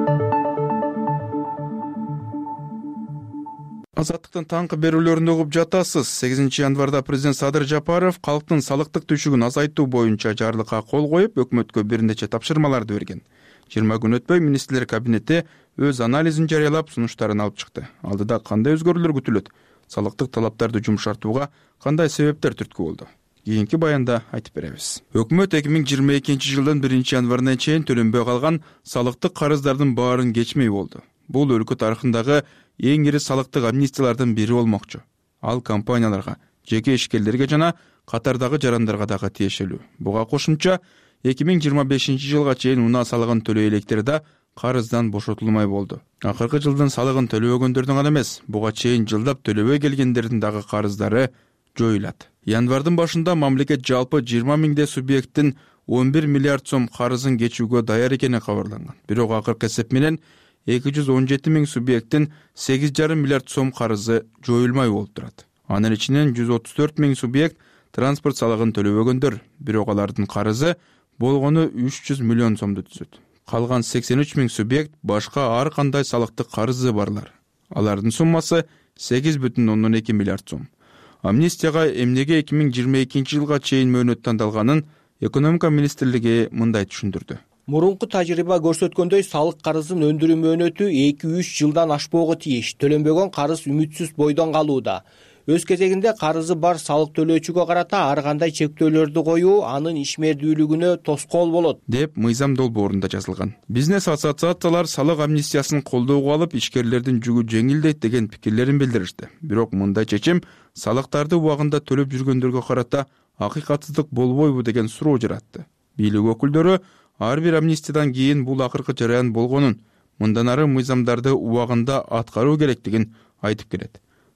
Азаттыктын таңкы берүүлөрүндө угуп жатасыз. сегизинчи январда президент Садыр Жапаров калктын салыктык түшүгүн азайтуу боюнча жарлыкка кол коюп, өкмөткө бир нече тапшырмаларды берген. жыйырма күн өтпөй министрлер кабинети өз анализин жарыялап, сунуштарын алып чыкты. Алдыда кандай өзгөрүүлөр күтүлөт? Салыктык талаптарды жумшартууга кандай себептер түрткү болду? Кийинки баянда айтып беребиз. Өкмөт эки миң жыйырма экинчи жылдын биринчи январына чейин төлөнбөй калган салыктык карыздардын баарын кечмей болду. Бул өлкө тарыхындагы эң ири салыктык амнистиялардын бири болмокчу. Ал компанияларга, жеке ишкерлерге жана катардагы жарандарга дагы тиешелүү. Буга кошумча эки миң жыйырма бешинчи жылга чейин унаа салыгын төлөй электер да карыздан бошотулмай болду. Акыркы жылдын салыгын төлөбөгөндөрдүн гана эмес, буга чейин жылдап төлөбөй келгендердин дагы карыздары жоюлат. Январдын башында мамлекет жалпы жыйырма миңдей субъекттин он бир миллиард сом карызын кечүүгө даяр экени кабарланган. Бирок акыркы эсеп менен эки жүз он жети миң субъекттин сегиз жарым миллиард сом карызы жоюлмай болуп турат. Анын ичинен жүз отуз төрт миң субъект транспорт салыгын төлөбөгөндөр, бирок алардын карызы болгону үч жүз миллион сомду түзөт. Калган сексен үч миң субъект башка ар кандай салыктык карызы барлар. Алардын суммасы сегиз бүтүн ондон эки миллиард сом. Амнистияга эмнеге эки миң жыйырма экинчи жылга чейин мөөнөт тандалганын экономика министрлиги мындай түшүндүрдү. Мурунку тажрыйба көрсөткөндөй, салык карызын өндүрүү мөөнөтү эки үч жылдан ашпоого тийиш. Төлөнбөгөн карыз үмүтсүз бойдон калууда. Өз кезегинде карызы бар салык төлөөчүгө карата ар кандай чектөөлөрдү коюу анын ишмердүүлүгүнө тоскоол болот, деп мыйзам долбоорунда жазылган. Бизнес ассоциациялар салык амнистиясын колдоого алып, ишкерлердин жүгү жеңилдейт деген пикирлерин билдиришти. Бирок мындай чечим салыктарды убагында төлөп жүргөндөргө карата акыйкатсыздык болбойбу деген суроо жаратты. Бийлик өкүлдөрү ар бир амнистиядан кийин бул акыркы жараян болгонун, мындан ары мыйзамдарды убагында аткаруу керектигин айтып келет.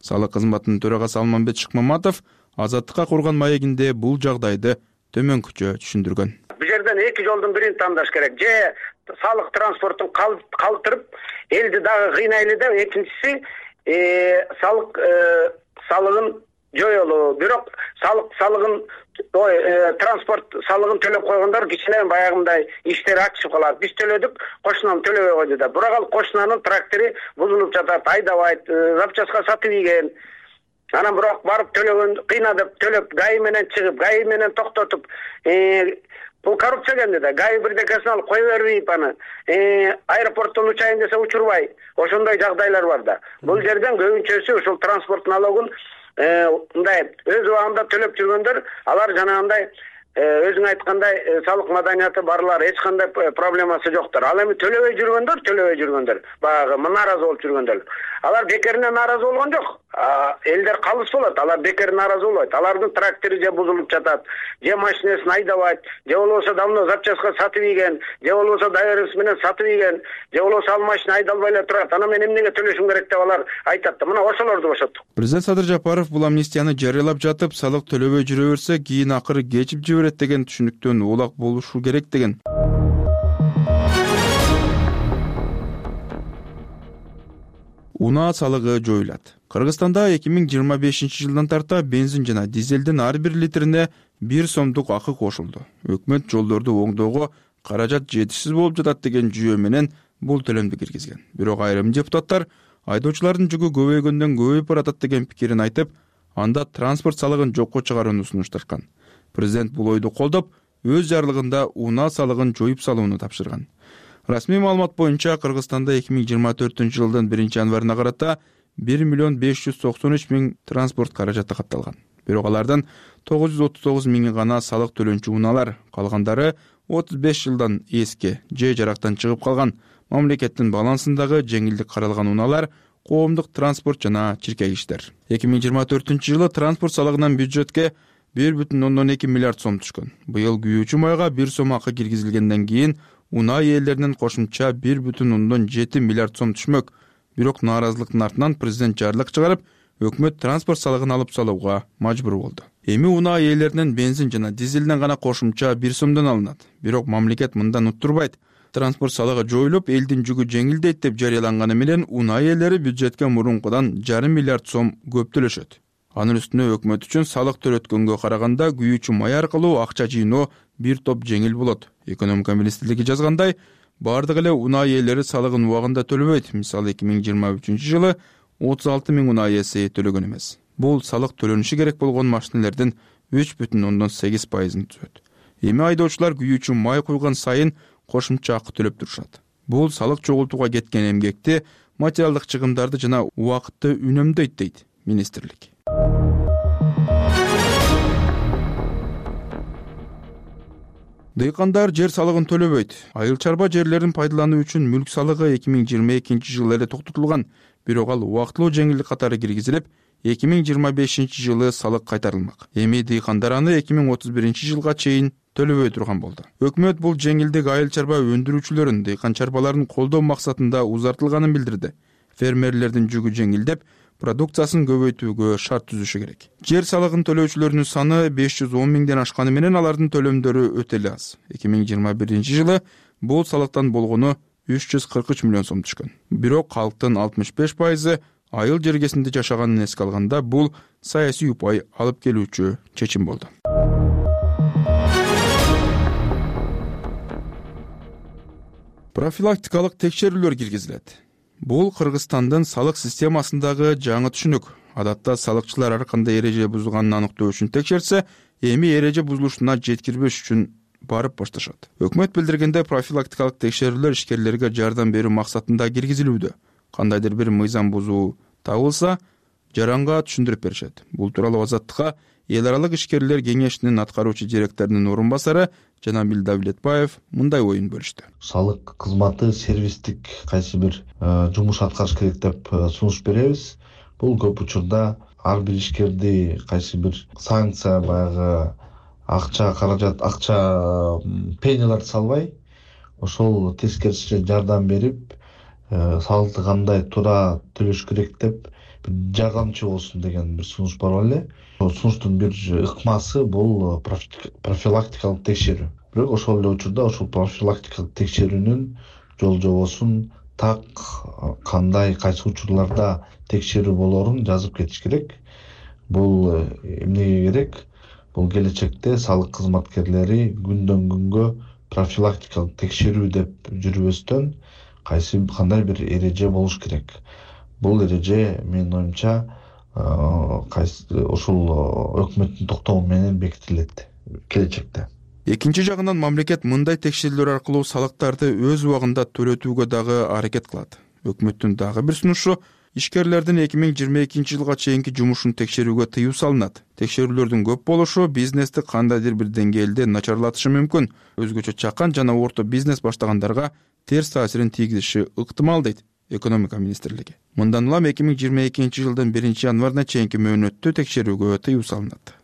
салык кызматынын төрагасы Алмамбет Шыкмаматов Азаттыкка курган маегинде бул жагдайды төмөнкүчө түшүндүргөн. Бул жерден эки жолдун бирин тандаш керек. Же салык транспортун калтырып элди дагы кыйнайлы да, экинчиси салык салыгын жоюлуу. Бирок салык салыгын ой транспорт салыгын төлөп койгондор кичине баягындай иштер ачышып калат. Биз төлөдүк, кошунам төлөбөй койду да. Бирок ал кошунанын трактору бузулуп жатат, айдабайт, запчастка сатып ийген. Анан бирок барып төлөгөн, кыйнадып төлөп, ГАИ менен чыгып, ГАИ менен токтотуп, бул коррупция кенде да. ГАИ бирдекесин алып кое бербейт аны. Аэропорттон учайын десе учурбай. Ошондой жагдайлар бар да. Бул жерден көбүнчөсү ушул транспорт налогун мындай өз убагында төлөп жүргөндөр, алар жанагындай өзүң айткандай салык маданияты барлар, эч кандай проблемасы жоктор. Ал эми төлөбөй жүргөндөр, төлөбөй жүргөндөр, баягы нааразы болуп жүргөндөр. Алар бекерине нааразы болгон жок. Элдер калыс болот, алар бекер нааразы болбойт. Алардын трактору же бузулуп жатат, же машинесин айдабайт, же болбосо давно запчастка сатып ийген, же болбосо доверенность менен сатып ийген, же болбосо ал машина айдалбай эле турат. Ана мен эмнеге төлөшүм керек деп алар айтат да. Мына ошолорду бошоттук. Президент Садыр Жапаров бул амнистияны жарыялап жатып, салык төлөбөй жүрө берсе, кийин акыры кечип жиберет деген түшүнүктөн улак болушу керек деген. Унаа салыгы жоюлат. Кыргызстанда эки миң жыйырма бешинчи жылдан тарта бензин жана дизелдин ар бир литрине бир сомдук акы кошулду. Өкмөт жолдорду оңдоого каражат жетишсиз болуп жатат деген жүйө менен бул төлөмдү киргизген. Бирок айрым депутаттар айдоочулардын жүгү көбөйгөндөн көбөйүп баратат деген пикирин айтып, анда транспорт салыгын жокко чыгарууну сунушташкан. Президент бул ойду колдоп, өз жарлыгында унаа салыгын жоюп салууну тапшырган. Расмий маалымат боюнча Кыргызстанда эки миң жыйырма төртүнчү жылдын биринчи январына карата бир миллион беш жүз токсон үч миң транспорт каражаты катталган. Бирок алардан тогуз жүз отуз тогуз миңи гана салык төлөнчү унаалар, калгандары отуз беш жылдан эски же жарактан чыгып калган, мамлекеттин балансындагы жеңилдик каралган унаалар, коомдук транспорт жана чиркей иштер. эки миң жыйырма төртүнчү жылы транспорт салыгынан бюджетке бир бүтүн ондон эки миллиард сом түшкөн. Быйыл күйүүчү майга бир сом акы киргизилгенден кийин унаа ээлеринен кошумча бир бүтүн ондон жети миллиард сом түшмөк. Бирок нааразылыктын артынан президент жарлык чыгарып, өкмөт транспорт салыгын алып салууга мажбур болду. Эми унаа ээлеринен бензин жана дизелден гана кошумча бир сомдон алынат. Бирок мамлекет мындан уттурбайт. Транспорт салыгы жоюлуп, элдин жүгү жеңилдейт деп жарыяланганы менен унаа ээлери бюджетке мурункудан жарым миллиард сом көп төлөшөт. Анын үстүнө өкмөт үчүн салык төлөткөнгө караганда күйүүчү май аркылуу акча жыйноо бир топ жеңил болот. Экономика министрлиги жазгандай, бардык эле унаа ээлери салыгын убагында төлөбөйт. Мисалы эки миң жыйырма үчүнчү жылы отуз алты миң унаа ээси төлөгөн эмес. Бул салык төлөнүшү керек болгон машинелердин үч бүтүн ондон сегиз пайызын түзөт. Эми айдоочулар күйүүчү май куйган сайын кошумча акы төлөп турушат. Бул салык чогултууга кеткен эмгекти, материалдык чыгымдарды жана убакытты үнөмдөйт дейт министрлик. Дыйкандар жер салыгын төлөбөйт. Айыл чарба жерлерин пайдалануу үчүн мүлк салыгы эки миң жыйырма экинчи жылы эле токтотулган, бирок ал убактылуу жеңилдик катары киргизилип, эки миң жыйырма бешинчи жылы салык кайтарылмак. Эми дыйкандар аны эки миң отуз биринчи жылга чейин төлөбөй турган болду. Өкмөт бул жеңилдик айыл чарба өндүрүүчүлөрүн, дыйкан чарбаларын колдоо максатында узартылганын билдирди. Фермерлердин жүгү жеңилдеп, продукциясын көбөйтүүгө шарт түзүшү керек. Жер салыгын төлөөчүлөрүнүн саны беш жүз он миңден ашканы менен алардын төлөмдөрү өтө эле аз. эки миң жыйырма биринчи жылы бул салыктан болгону үч жүз кырк үч миллион сом түшкөн. Бирок калктын алтымыш беш пайызы айыл жергесинде жашаганын эске алганда бул саясий упай алып келүүчү чечим болду. Профилактикалык текшерүүлөр киргизилет. Бул Кыргызстандын салык системасындагы жаңы түшүнүк. Адатта салыкчылар ар кандай эреже бузулганын аныктоо үчүн текшерсе, эми эреже бузулушуна жеткирбеш үчүн барып башташат. Өкмөт билдиргенде профилактикалык текшерүүлөр ишкерлерге жардам берүү максатында киргизилүүдө. Кандайдыр бир мыйзам бузуу табылса, жаранга түшүндүрүп беришет. Бул тууралуу Азаттыкка эл аралык ишкерлер кеңешинин аткаруучу директорунун орун басары Жанабил Давлетбаев мындай оюн бөлүштү. Салык кызматы сервистик кайсы бир жумуш аткарыш керек деп сунуш беребиз. Бул көп учурда ар бир ишкерди кайсы бир санкция, баягы акча каражат, акча пеняларды салбай, ошол тескерисинче жардам берип, салыкты кандай туура төлөш керек деп жардамчы болсун деген бир сунуш бар эле. Сунуштун бир ыкмасы бул профилактикалык текшерүү. Бирок ошол эле учурда ошол профилактикалык текшерүүнүн жол жобосун так кандай кайсы учурларда текшерүү болоорун жазып кетиш керек. Бул эмнеге керек? Бул келечекте салык кызматкерлери күндөн күнгө профилактикалык текшерүү деп жүрбөстөн кайсы кандай бир эреже болуш керек. Бул эреже менин оюмча ушул өкмөттүн токтому менен бекитилет келечекте. Экинчи жагынан мамлекет мындай текшерүүлөр аркылуу салыктарды өз убагында төлөтүүгө дагы аракет кылат. Өкмөттүн дагы бир сунушу ишкерлердин эки миң жыйырма экинчи жылга чейинки жумушун текшерүүгө тыюу салынат. Текшерүүлөрдүн көп болушу бизнести кандайдыр бир деңгээлде начарлатышы мүмкүн. Өзгөчө чакан жана орто бизнес баштагандарга терс таасирин тийгизиши ыктымал дейт экономика министрлиги. Мындан улам эки миң жыйырма экинчи жылдын биринчи январына чейинки мөөнөттү текшерүүгө тыюу салынат.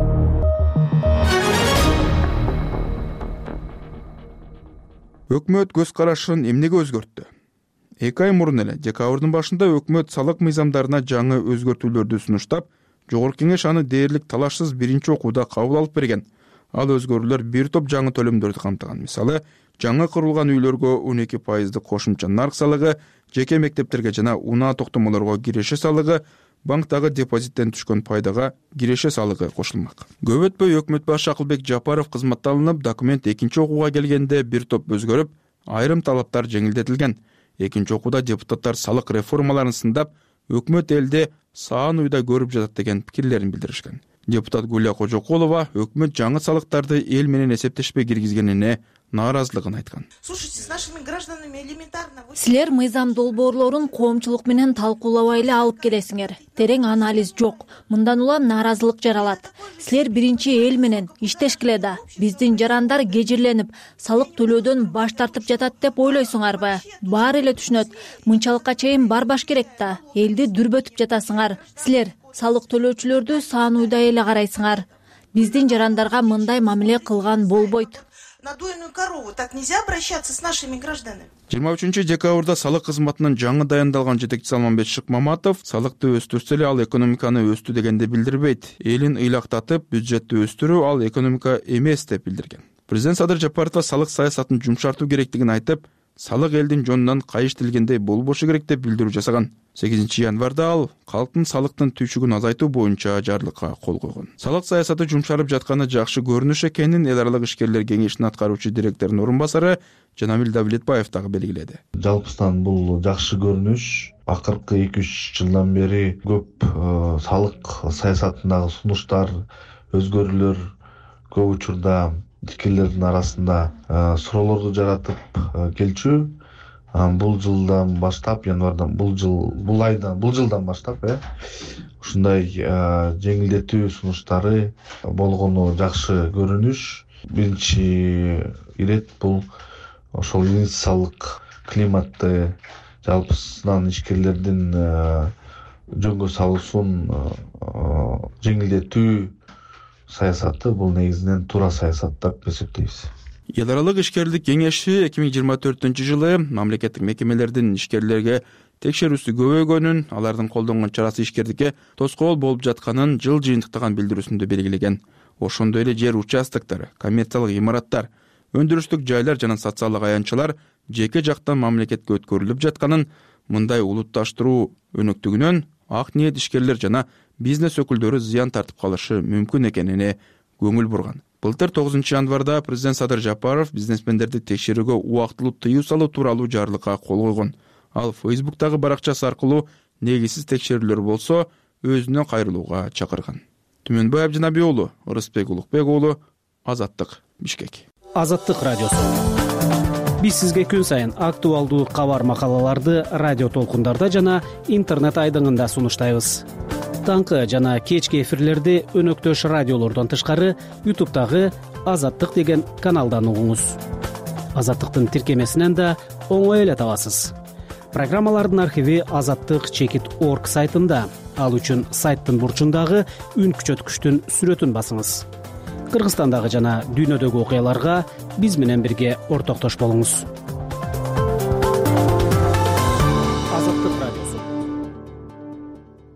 Өкмөт көз карашын эмнеге өзгөрттү? Эки ай мурун эле декабрдын башында өкмөт салык мыйзамдарына жаңы өзгөртүүлөрдү сунуштап, жогорку кеңеш аны дээрлик талашсыз биринчи окууда кабыл алып берген. Ал өзгөрүүлөр бир топ жаңы төлөмдөрдү камтыган. Мисалы, жаңы курулган үйлөргө он эки пайыздык кошумча нарк салыгы, жеке мектептерге жана унаа токтомолорго киреше салыгы, банктагы депозиттен түшкөн пайдага киреше салыгы кошулмак. Көп өтпөй өкмөт башы Акылбек Жапаров кызматты алынып, документ экинчи окууга келгенде бир топ өзгөрүп, айрым талаптар жеңилдетилген. Экинчи окууда депутаттар салык реформаларын сындап, өкмөт элде саан уйда көрүп жатат деген пикирлерин билдиришкен. Депутат Гүлия Кожокулова өкмөт жаңы салыктарды эл менен эсептешпей киргизгенине нааразылыгын айткан. Силер мыйзам долбоорлорун коомчулук менен талкуулабай эле алып келесиңер. Терең анализ жок. Мындан улам нааразылык жаралат. Силер биринчи эл менен иштешкиле да. Биздин жарандар кежирленип, салык төлөөдөн баш тартып жатат деп ойлойсуңарбы? Баары эле түшүнөт. Мынчалыкка чейин барбаш керек да. Элди дүрбөтүп жатасыңар. Силер салык төлөөчүлөрдү саан уйдай эле карайсыңар. Биздин жарандарга мындай мамиле кылган болбойт. Надойную корову так нельзя обращаться с нашими гражданами. жыйырма үчүнчү декабрда салык кызматынын жаңы дайындалган жетекчиси Алмамбет Шыкмаматов салыкты өстүрсө эле ал экономиканы өстү дегенди билдирбейт. Элин ыйлактатып, бюджетти өстүрүү ал экономика эмес деп билдирген. Президент Садыр Жапаров салык саясатын жумшартуу керектигин айтып, салык элдин жонунан кайыштилгендей болбошу керек деп билдирүү жасаган. сегизинчи январда ал калктын салыктын түйшүгүн азайтуу боюнча жарлыкка кол койгон. Салык саясаты жумшарып жатканы жакшы көрүнүш экенин эл аралык ишкерлер кеңешинин аткаруучу директорунун орун басары Жанамил Давлетбаев дагы белгиледи. Жалпысынан бул жакшы көрүнүш. Акыркы эки үч жылдан бери көп салык саясатындагы сунуштар, өзгөрүүлөр көп учурда ишкерлердин арасында суроолорду жаратып келчү. Бул жылдан баштап, январдан, бул жыл, бул айдан, бул жылдан баштап, э, ушундай жеңилдетүү сунуштары болгону жакшы көрүнүш. Биринчи ирет бул ошол инвестициялык климатты жалпысынан ишкерлердин жөнгө салуусун жеңилдетүү саясаты бул негизинен туура саясат деп эсептейбиз. Эл аралык ишкерлик кеңеши эки миң жыйырма төртүнчү жылы мамлекеттик мекемелердин ишкерлерге текшерүүсү көбөйгөнүн, алардын колдонгон чарасы ишкердикке тоскоол болуп жатканын жыл жыйынтыктаган билдирүүсүндө белгилеген. Ошондой эле жер участоктор, коммерциялык имараттар, өндүрүштүк жайлар жана социалдык аянтчалар жеке жактан мамлекетке өткөрүлүп жатканын, мындай улутташтыруу өнөктүгүнөн ак ниет ишкерлер жана бизнес өкүлдөрү зыян тартып калышы мүмкүн экенине көңүл бурган. Былтыр тогузунчу январда президент Садыр Жапаров бизнесмендерди текшерүүгө убактылуу тыюу салуу тууралуу жарлыкка кол койгон. Ал Фейсбуктагы баракчасы аркылуу негизсиз текшерүүлөр болсо өзүнө кайрылууга чакырган. Түмөнбай Абжанаби уулу, Ырысбек Улукбек уулу, Азаттык, Бишкек. Азаттык радиосу. Биз сизге күн сайын актуалдуу кабар макалаларды радио толкундарда жана интернет айдыңында сунуштайбыз. Таңкы жана кечки эфирлерди өнөктөш радиолордон тышкары ютубтагы Азаттык деген каналдан угуңуз. Азаттыктын тиркемесинен да оңой эле табасыз. Программалардын архиви азаттык чекит точка орг сайтында. Ал үчүн сайттын бурчундагы үн күчөткүчтүн сүрөтүн басыңыз. Кыргызстандагы жана дүйнөдөгү окуяларга биз менен бирге ортоктош болуңуз. Азаттык радиосу.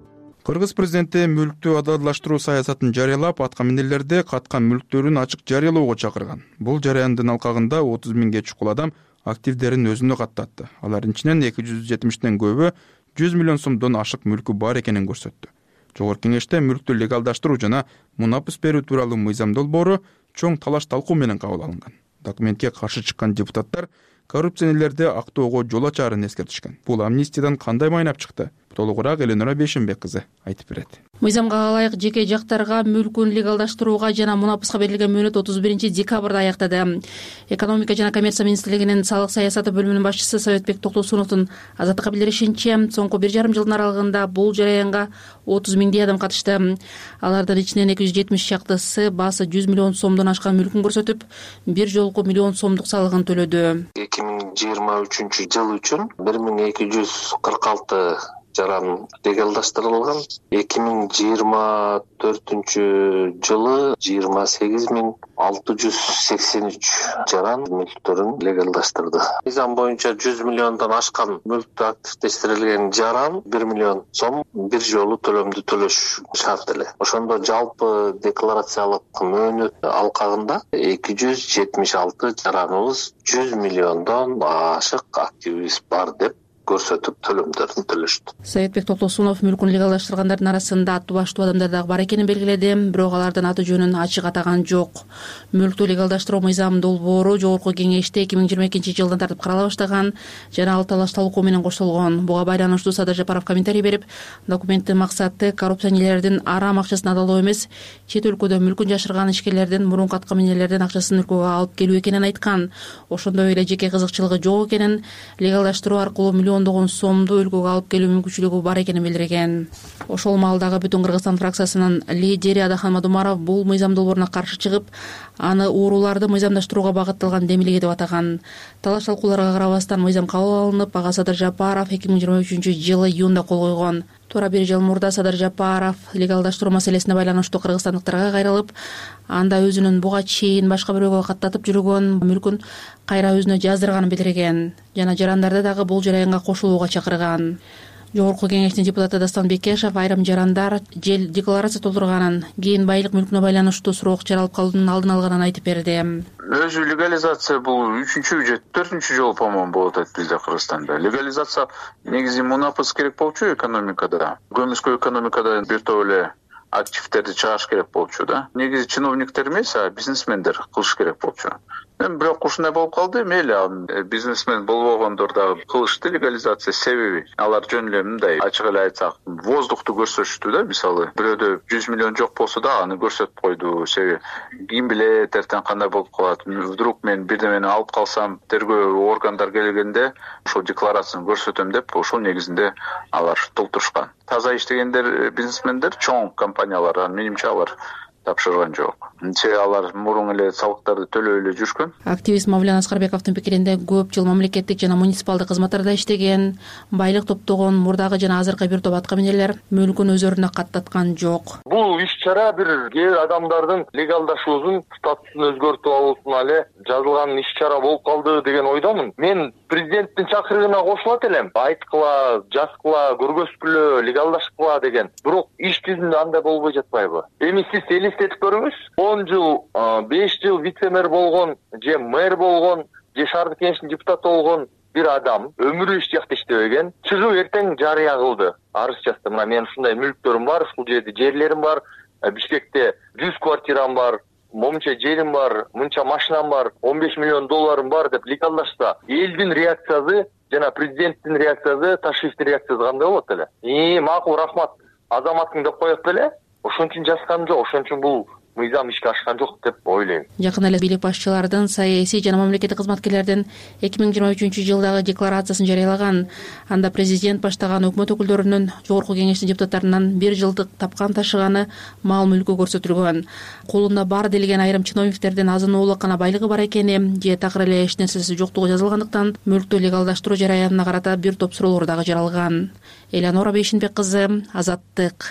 Кыргыз президенти мүлктү адалдаштыруу саясатын жарыялап, аткаминерлерди каткан мүлктөрүн ачык жарыялоого чакырган. Бул жараяндын алкагында отуз миңге чукул адам активдерин өзүнө каттатты. Алардын ичинен эки жүз жетимиштен көбү жүз миллион сомдон ашык мүлкү бар экенин көрсөттү. Жогорку кеңеште мүлктү легалдаштыруу жана мунапыс берүү тууралуу мыйзам долбоору чоң талаш талкуу менен кабыл алынган. Документке каршы чыккан депутаттар коррупционерлерди актоого жол ачаарын эскертишкен. Бул амнистиядан кандай майнап чыкты? Толугураак Эленора Бейшенбек кызы айтып берет. Мыйзамга ылайык жеке жактарга мүлкүн легалдаштырууга жана мунапыска берилген мөөнөт отуз биринчи декабрда аяктады. Экономика жана коммерция министрлигинин салык саясаты бөлүмүнүн башчысы Советбек Токтосуновдун Азаттыкка билдиришинче, соңку бир жарым жылдын аралыгында бул жараянга отуз миңдей адам катышты. Алардын ичинен эки жүз жетимиш чактысы баасы жүз миллион сомдон ашкан мүлкүн көрсөтүп, бир жолку миллион сомдук салыгын төлөдү. эки миң жыйырма үчүнчү жыл үчүн бир миң эки жүз кырк алты жаран легалдаштырылган. эки миң жыйырма төртүнчү жылы жыйырма сегиз миң алты жүз сексен үч жаран мүлктөрүн легалдаштырды. Мыйзам боюнча жүз миллиондон ашкан мүлктү активдештирилген жаран бир миллион сом бир жолу төлөмдү төлөш шарт эле. Ошондо жалпы декларациялык мөөнөт алкагында эки жүз жетимиш алты жараныбыз жүз миллиондон ашык активибиз бар деп көрсөтүп төлөмдөрүн төлөштү. Советбек Токтосунов мүлкүн легалдаштыргандардын арасында аттуу баштуу адамдар дагы бар экенин белгиледи, бирок алардын аты жөнүн ачык атаган жок. Мүлктү легалдаштыруу мыйзам долбоору жогорку кеңеште эки миң жыйырма экинчи жылдан тартып карала баштаган жана ал талаш талкуу менен коштолгон. Буга байланыштуу Садыр Жапаров комментарий берип, документтин максаты коррупционерлердин арам акчасын адалоо эмес, чет өлкөдө мүлкүн жашырган ишкерлердин мурунку аткаминерлердин акчасын өлкөгө алып келүү экенин айткан. Ошондой эле жеке кызыкчылыгы жок экенин, легалдаштыруу аркылуу миллион миллиондогон сомду өлкөгө алып келүү мүмкүнчүлүгү бар экенин билдирген. Ошол маалдагы Бүтүн Кыргызстан фракциясынын лидери Адахан Мадумаров бул мыйзам долбооруна каршы чыгып, аны ууруларды мыйзамдаштырууга багытталган демилге деп атаган. Талаш талкууларга карабастан мыйзам кабыл алынып, ага Садыр Жапаров эки миң жыйырма үчүнчү жылы июнда кол койгон. Туура бир жыл мурда Садыр Жапаров легалдаштыруу маселесине байланыштуу кыргызстандыктарга кайрылып, анда өзүнүн буга чейин башка бирөөгө каттатып жүргөн мүлкүн кайра өзүнө жаздырганын билдирген жана жарандарды дагы бул жараянга кошулууга чакырган. Жогорку кеңештин депутаты Дастан Бекешев айрым жарандар жел декларация толтурганын, кийин байлык мүлкүнө байланыштуу суроо чаралып калуунун алдын алганын айтып берди. Өзү легализация бул үчүнчү же төртүнчү жолу по-моему болот атат бизде Кыргызстанда. Легализация негизи мунапыс керек болчу экономикада. Көмүскө экономикада бир топ эле активдерди чыгаш керек болчу да. Негизи чиновниктер эмес, а бизнесмендер кылыш керек болчу. Эми бирок ушундай болуп калды. Мейли бизнесмен болбогондор дагы кылышты легализация, себеби алар жөн эле мындай ачык эле айтсак, воздухту көрсөтүштү да. Мисалы, бирөөдө жүз миллион жок болсо да аны көрсөтүп койду. Себеби ким билет эртең кандай болуп калат. Вдруг мен бирдемени алып калсам, тергөө органдар келгенде ошол декларацияны көрсөтөм деп, ошол негизинде алар толтурушкан. Таза иштегендер бизнесмендер, чоң компаниялар, менимче алар тапшырган жок. Себеби алар мурун эле салыктарды төлөй эле жүргөн. Активист Мавлен Аскарбековдун пикиринде көп жыл мамлекеттик жана муниципалдык кызматтарда иштеген, байлык топтогон мурдагы жана азыркы бир топ аткаминерлер мүлкүн өзөрүнө каттаткан жок. Бул иш-чара бир кээ адамдардын легалдашуусун, статусун өзгөртүп алуусуна эле жазылган иш-чара болуп калды деген ойдомун. Мен президенттин чакырыгына кошулат элем. Айткыла, жазгыла, көргөзгүлө, легалдашкыла деген. Бирок иш жүзүндө андай болбой жатпайбы? Эми сиз элестетип көрүңүз. он жыл, беш жыл вице-мэр болгон, же мэр болгон, же шаардык кеңештин депутаты болгон бир адам өмүрү эч жакта иштебеген, чыгып эртең жарыя кылды. Арыз жазды. Мына мен ушундай мүлктөрүм бар, ушул жерде жерлерим бар, Бишкекте жүз квартирам бар, момунча жерим бар, мынча машинам бар, он беш миллион долларым бар деп легалдашса, элдин реакциясы жана президенттин реакциясы, Ташиевдин реакциясы кандай болот эле? И макул, рахмат, азаматың деп коет беле? Ошон үчүн жазган жок, ошон үчүн бул мыйзам ишке ашкан жок деп ойлойм. Жакын эле бийлик башчылардын, саясий жана мамлекеттик кызматкерлердин эки миң жыйырма үчүнчү жылдагы декларациясын жарыялаган. Анда президент баштаган өкмөт өкүлдөрүнүн жогорку кеңештин депутаттарынан бир жылдык тапкан ташыганы, мал мүлкү көрсөтүлгөн. Колунда бар делген айрым чиновниктердин азын уулак гана байлыгы бар экени же такыр эле эч нерсеси жоктугу жазылгандыктан мүлктү легалдаштыруу жараянына карата бир топ суроолор дагы жаралган. Эленора Бейшенбек кызы, Азаттык.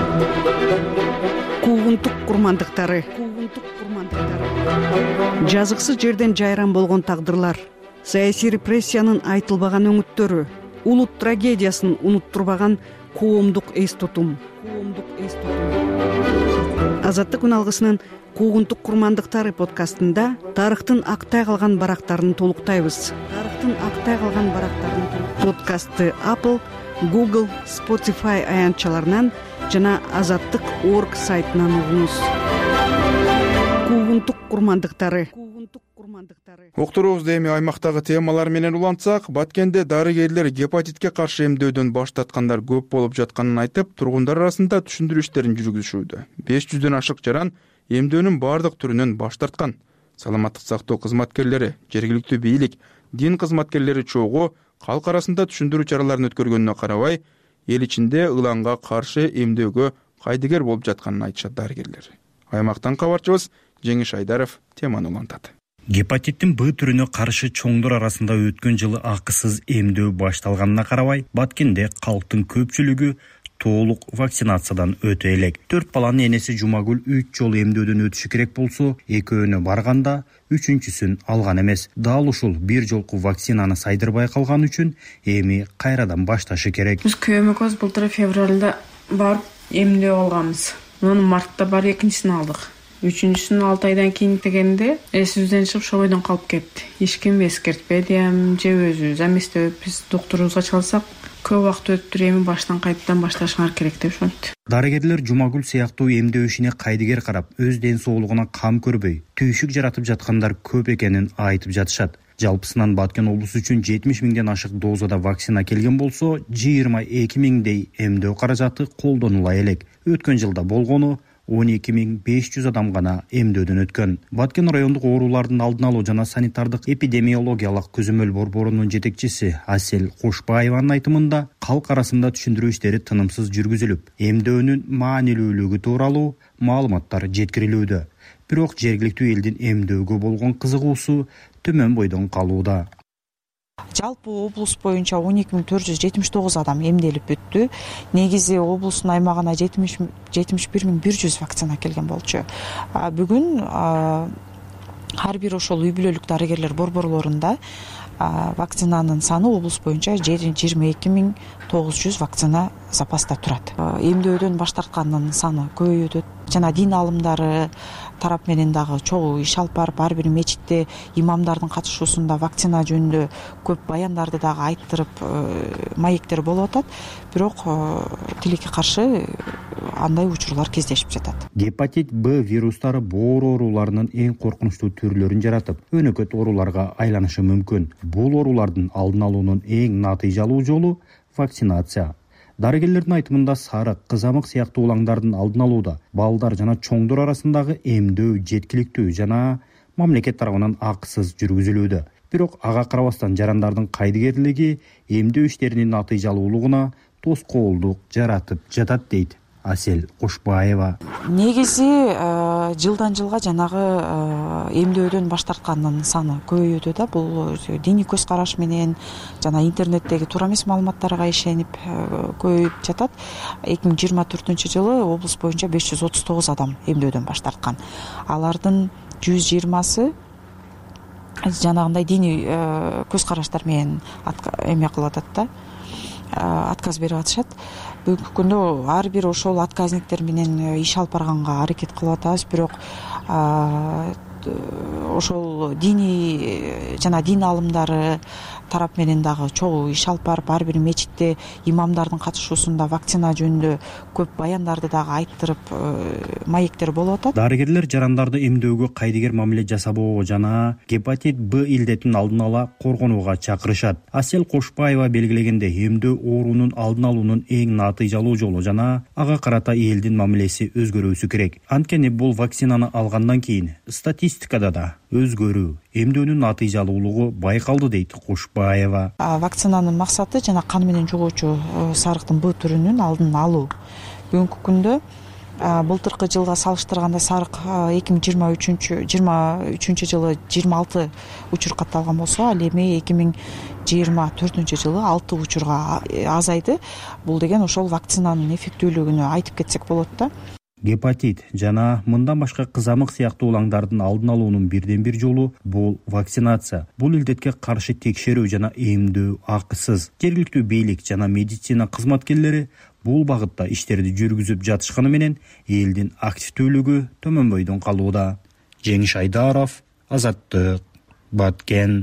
Куугунтук курмандыктары. Жазыксыз жерден жайран болгон тагдырлар, саясий репрессиянын айтылбаган өңүттөрү, улут трагедиясын унуттурбаган коомдук эс тутум коомдук эс тутум азаттык үн алгысынын куугунтук курмандыктары подкастында тарыхтын актай калган барактарын толуктайбыз. Тарыхтын актай калган барактарын подкастты Apple, Google, Spotify аянтчаларынан жана азаттык точка орг сайтынан угуңуз. Куугунтук курмандыктары. Уктуруубузду эми аймактагы темалар менен улантсак, Баткенде дарыгерлер гепатитке каршы эмдөөдөн баш тарткандар көп болуп жатканын айтып, тургундар арасында түшүндүрүү иштерин жүргүзүшүүдө. беш жүздөн ашык жаран эмдөөнүн бардык түрүнөн баш тарткан. Саламаттык сактоо кызматкерлери, жергиликтүү бийлик, дин кызматкерлери чогуу калк арасында түшүндүрүү чараларын өткөргөнүнө карабай, эл ичинде ыланга каршы эмдөөгө кайдыгер болуп жатканын айтышат дарыгерлер. Аймактан кабарчыбыз Жеңиш Айдаров теманы улантат. Гепатиттин Б түрүнө каршы чоңдор арасында өткөн жылы акысыз эмдөө башталганына карабай, Баткенде калктын көпчүлүгү толук вакцинациядан өтө элек. төрт баланын энеси Жумагүл үч жолу эмдөөдөн өтүшү керек болсо, экөөнө барганда үчүнчүсүн алган эмес. Дал ушул бир жолку вакцинаны сайдырбай калган үчүн эми кайрадан башташы керек. Биз күйөөмөкөз былтыр февралда барып эмдөө алганбыз. Муну мартта барып экинчисин алдык. Үчүнчүсүн алты айдан кийин дегенде эсибизден чыгып шобойдон калып кетти. Эч ким эскертпеди эм же өзүбүз эместебиз. Биз докторубузга чалсак, көп убакыт өтүп эми баштан кайттан башташыңар керек деп ошентти. Дарыгерлер Жумагүл сыяктуу эмдөө ишине кайдыгер карап, өз ден соолугуна кам көрбөй, түйшүк жаратып жаткандар көп экенин айтып жатышат. Жалпысынан Баткен облусу үчүн жетимиш миңден ашык дозада вакцина келген болсо, жыйырма эки миңдей эмдөө каражаты колдонула элек. Өткөн жылда болгону он эки миң беш жүз адам гана эмдөөдөн өткөн. Баткен райондук оорулардын алдын алуу жана санитардык эпидемиологиялык көзөмөл борборунун жетекчиси Асель Кошбаеванын айтымында, калк арасында түшүндүрүү иштери тынымсыз жүргүзүлүп, эмдөөнүн маанилүүлүгү тууралуу маалыматтар жеткирилүүдө. Бирок жергиликтүү элдин эмдөөгө болгон кызыгуусу төмөн бойдон калууда. Жалпы облус боюнча он эки миң төрт жүз жетимиш тогуз адам эмделип бүттү. Негизи облустун аймагына жетимиш бир миң бир жүз вакцина келген болчу. Бүгүн ар бир ошол үй бүлөлүк дарыгерлер борборлорунда вакцинанын саны облус боюнча жыйырма эки миң тогуз жүз вакцина запаста турат. Эмдөөдөн баш тарткандын саны көбөйүүдө жана дин алымдары тарап менен дагы чогуу иш алып барып, ар бир мечитте имамдардын катышуусунда вакцина жөнүндө көп баяндарды дагы айттырып, маектер болуп атат. Бирок тилекке каршы андай учурлар кездешип жатат. Гепатит Б вирустары боор ооруларынын эң коркунучтуу түрлөрүн жаратып, өнөкөт ооруларга айланышы мүмкүн. Бул оорулардын алдын алуунун эң натыйжалуу жолу вакцинация. Дарыгерлердин айтымында сарык, кызамык сыяктуу улаңдардын алдын алууда балдар жана чоңдор арасындагы эмдөө жеткиликтүү жана мамлекет тарабынан акысыз жүргүзүлүүдө. Бирок ага карабастан жарандардын кайдыгерлиги эмдөө иштеринин натыйжалуулугуна тоскоолдук жаратып жатат дейт Асель Кошбаева. Негизи жылдан жылга жанагы эмдөөдөн баш тарткандын саны көбөйүүдө да. Бул диний көз караш менен жана интернеттеги туура эмес маалыматтарга ишенип көбөйүп жатат. эки миң жыйырма төртүнчү жылы облус боюнча беш жүз отуз тогуз адам эмдөөдөн баш тарткан. Алардын жүз жыйырмасы жанагындай диний көз караштар менен эме кылып атат да. Отказ берип атышат. Бүгүнкү күндө ар бир ошол отказниктер менен иш алып барганга аракет кылып атабыз. Бирок ошол диний жана дин алымдары тарап менен дагы чогуу иш алып барып, ар бир мечитте имамдардын катышуусунда вакцина жөнүндө көп баяндарды дагы айттырып, маектер болуп атат. Дарыгерлер жарандарды эмдөөгө кайдыгер мамиле жасабоого жана гепатит Б илдетин алдын ала коргонууга чакырышат. Асель Кошбаева белгилегенде, эмдөө оорунун алдын алуунун эң натыйжалуу жолу жана ага карата элдин мамилеси өзгөрүүсү керек. Анткени бул вакцинаны алгандан кийин статистикада да өзгөрүү, эмдөөнүн натыйжалуулугу байкалды дейт Кошбаева. Вакцинанын максаты жана кан менен жугуучу сарыктын Б түрүнүн алдын алуу. Бүгүнкү күндө былтыркы жылга салыштырганда сарык эки миң жыйырма үчүнчү жылы жыйырма алты учур катталган болсо, ал эми эки миң жыйырма төртүнчү жылы алты учурга азайды. Бул деген ошол вакцинанын эффектүүлүгүнө айтып кетсек болот да. Гепатит жана мындан башка кызамык сыяктуу улаңдардын алдын алуунун бирден бир жолу бул вакцинация. Бул илдетке каршы текшерүү жана эмдөө акысыз. Жергиликтүү бийлик жана медицина кызматкерлери бул багытта иштерди жүргүзүп жатышканы менен элдин активдүүлүгү төмөнбөйдөн калууда. Жеңиш Айдаров, Азаттык, Баткен.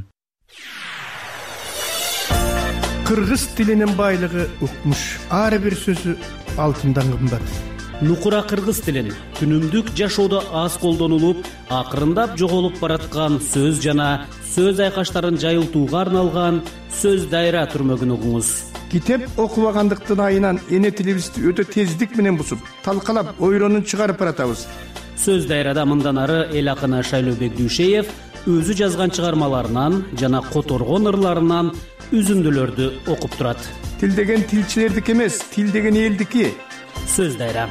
Кыргыз тилинин байлыгы укмуш. Ар бир сөзү алтындан кымбат. Нукура кыргыз тилин күнүмдүк жашоодо аз колдонулуп, акырындап жоголуп бараткан сөз жана сөз айкаштарын жайылтууга арналган сөз дайра түрмөгүн угуңуз. Китеп окубагандыктын айынан эне тилибизди өтө тездик менен бусуп, талкалап, ойронун чыгарып баратабыз. Сөз дайрада мындан ары эл акыны Шайлообек Дүйшеев өзү жазган чыгармаларынан жана которгон ырларынан үзүндүлөрдү окуп турат. Тил деген тилчилердики эмес, тил деген элдики. Сөз дайра.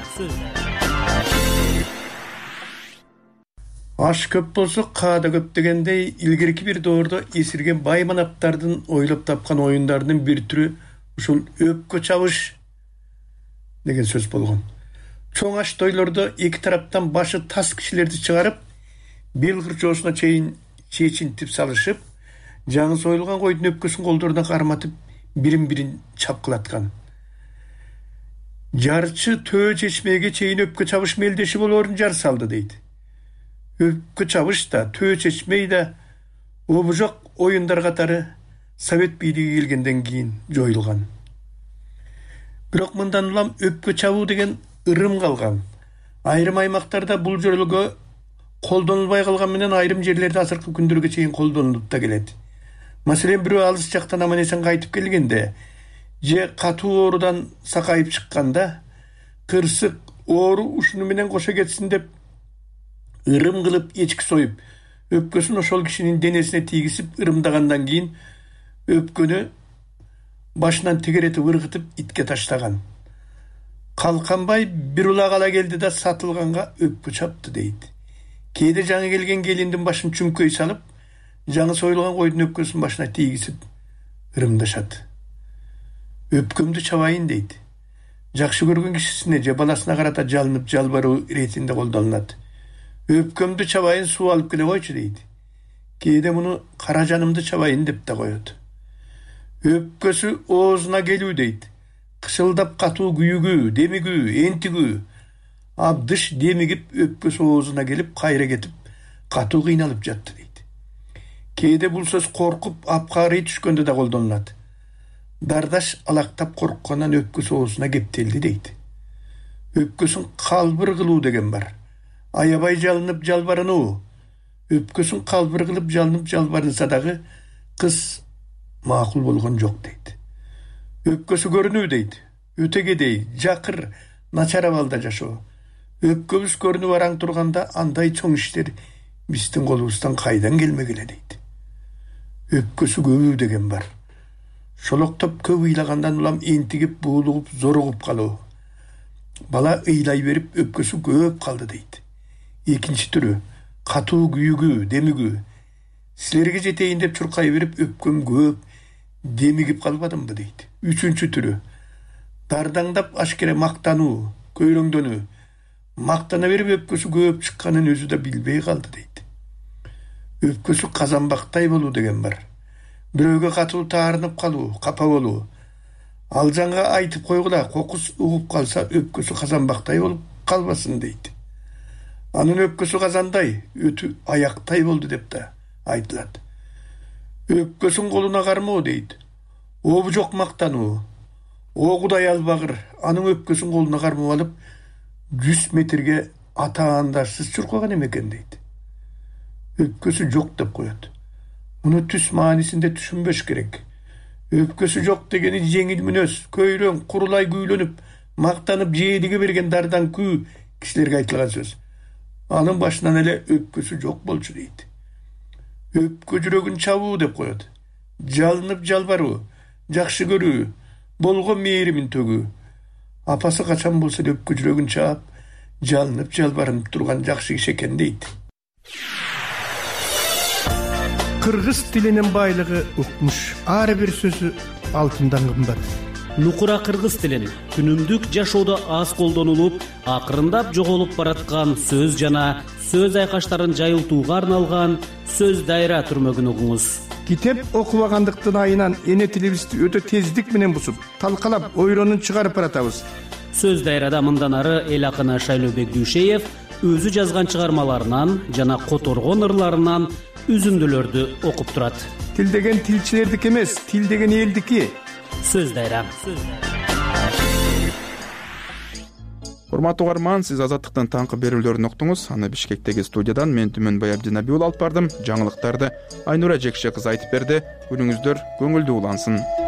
Аш көп болсо каада көп дегендей, илгерки бир доордо эсирген бай манаптардын ойлоп тапкан оюндарынын бир түрү ушул өпкө чабыш деген сөз болгон. Чоң аш тойлордо эки тараптан башы тас кишилерди чыгарып, бел кырчоосуна чейин чечинтип салышып, жаңы союлган койдун өпкөсүн колдоруна карматып, бирин-бирин чапкылаткан. Жарчы төө чечмеге чейин өпкө чабыш мелдеши болоорун жар салды дейт. Өпкө чабыш да, төө чечмей да обужок оюндар катары Совет бийлиги келгенден кийин жоюлган. Бирок мындан улам өпкө чабуу деген ырым калган. Айрым аймактарда бул жөрөлгө колдонулбай калган менен айрым жерлерде азыркы күндөргө чейин колдонулуп да келет. Маселен, бирөө алыс жактан аман-эсен кайтып келгенде же катуу оорудан сакайып чыкканда, кырсык оору ушуну менен кошо кетсин деп ырым кылып эчки союп, өпкөсүн ошол кишинин денесине тийгизип ырымдагандан кийин өпкөнү башынан тегеретип ыргытып итке таштаган. Калканбай бир улак ала келди да сатылганга өпкө чапты дейт. Кээде жаңы келген келиндин башын чүңкөй салып, жаңы союлган койдун өпкөсүн башына тийгизип ырымдашат. Өпкөмдү чабайын дейт. Жакшы көргөн кишисине же баласына карата жалынып жалбаруу иретинде колдонулат. Өпкөмдү чабайын, суу алып келе койчу дейт. Кээде муну кара жанымды чабайын деп да коет. Өпкөсү оозуна келүү дейт. Кышылдап катуу күйүгүү, демигүү, энтигүү. Абдыш демигип өпкөсү оозуна келип, кайра кетип, катуу кыйналып жатты дейт. Кээде бул сөз коркуп, апкарый түшкөндө да колдонулат. Дардаш алактап корккандан өпкөсү оозуна кептелди дейт. Өпкөсүн калбыр кылуу деген бар. Аябай жалынып жалбарынуу. Өпкөсүн калбыр кылып жалынып жалбарынса дагы кыз макул болгон жок дейт. Өпкөсү көрүнүү дейт. Өтөгедей, жакыр, начар абалда жашоо. Өпкөбүз көрүнүп араң турганда андай чоң иштер биздин колубуздан кайдан келмегиле дейт. Өпкөсү көбүү деген бар. Шолоктоп көп ыйлагандан улам энтигип, буулугуп, зоругуп калуу. Бала ыйлай берип өпкөсү көп калды дейт. Экинчи түрү катуу күйүгүү, демигүү. Силерге жетейин деп чуркай берип өпкөм көп, демигип калбадымбы дейт. Үчүнчү түрү дардаңдап ашкере мактануу, көйрөңдөнүү. Мактана берип өпкөсү көп чыкканын өзү да билбей калды дейт. Өпкөсү казанбактай болуу деген бар. Бирөөгө катуу таарынып калуу, капа болуу. Алжанга айтып койгула, кокус угуп калса өпкөсү казанбактай болуп калбасын дейт. Анын өпкөсү казандай, өтү аяктай болду деп да айтылат. Өпкөсүн колуна кармоо дейт. Обу жок мактануу. О Кудай албагыр, анын өпкөсүн колуна кармап алып, жүз метрге атаандарсыз чуркаган эмекен дейт. Өпкөсү жок деп коет. Муну түс маанисинде түшүнбөш керек. Өпкөсү жок дегени жеңил мүнөз, көйрөң, курулай күүлөнүп, мактанып жээлиге берген дардан күү кишилерге айтылган сөз. Анын башынан эле өпкөсү жок болчу дейт. Өпкө жүрөгүн чабуу деп коет. Жалынып жалбаруу, жакшы көрүү, болгон мээримин төгүү. Апасы качан болсо да өпкө жүрөгүн чаап, жалынып жалбарынып турган жакшы киши экен дейт. Кыргыз тилинин байлыгы укмуш. Ар бир сөзү алтындан кымбат. нукура кыргыз тилин күнүмдүк жашоодо аз колдонулуп, акырындап жоголуп бараткан сөз жана сөз айкаштарын жайылтууга арналган сөз дайра түрмөгүн угуңуз. Китеп окубагандыктын айынан эне тилибизди өтө тездик менен бусуп, талкалап, ойронун чыгарып баратабыз. Сөз дайрада мындан ары эл акыны Шайлообек Дүйшеев өзү жазган чыгармаларынан жана которгон ырларынан үзүндүлөрдү окуп турат. Тил деген тилчилердики эмес, тил деген элдики. Сөз дайра. Урматтуу угарман, сиз Азаттыктын таңкы берүүлөрүн уктуңуз. Аны Бишкектеги студиядан мен Түмөнбай Абдинабиул алып бардым. Жаңылыктарды Айнура Жекше кызы айтып берди. Күнүңүздөр көңүлдүү улансын.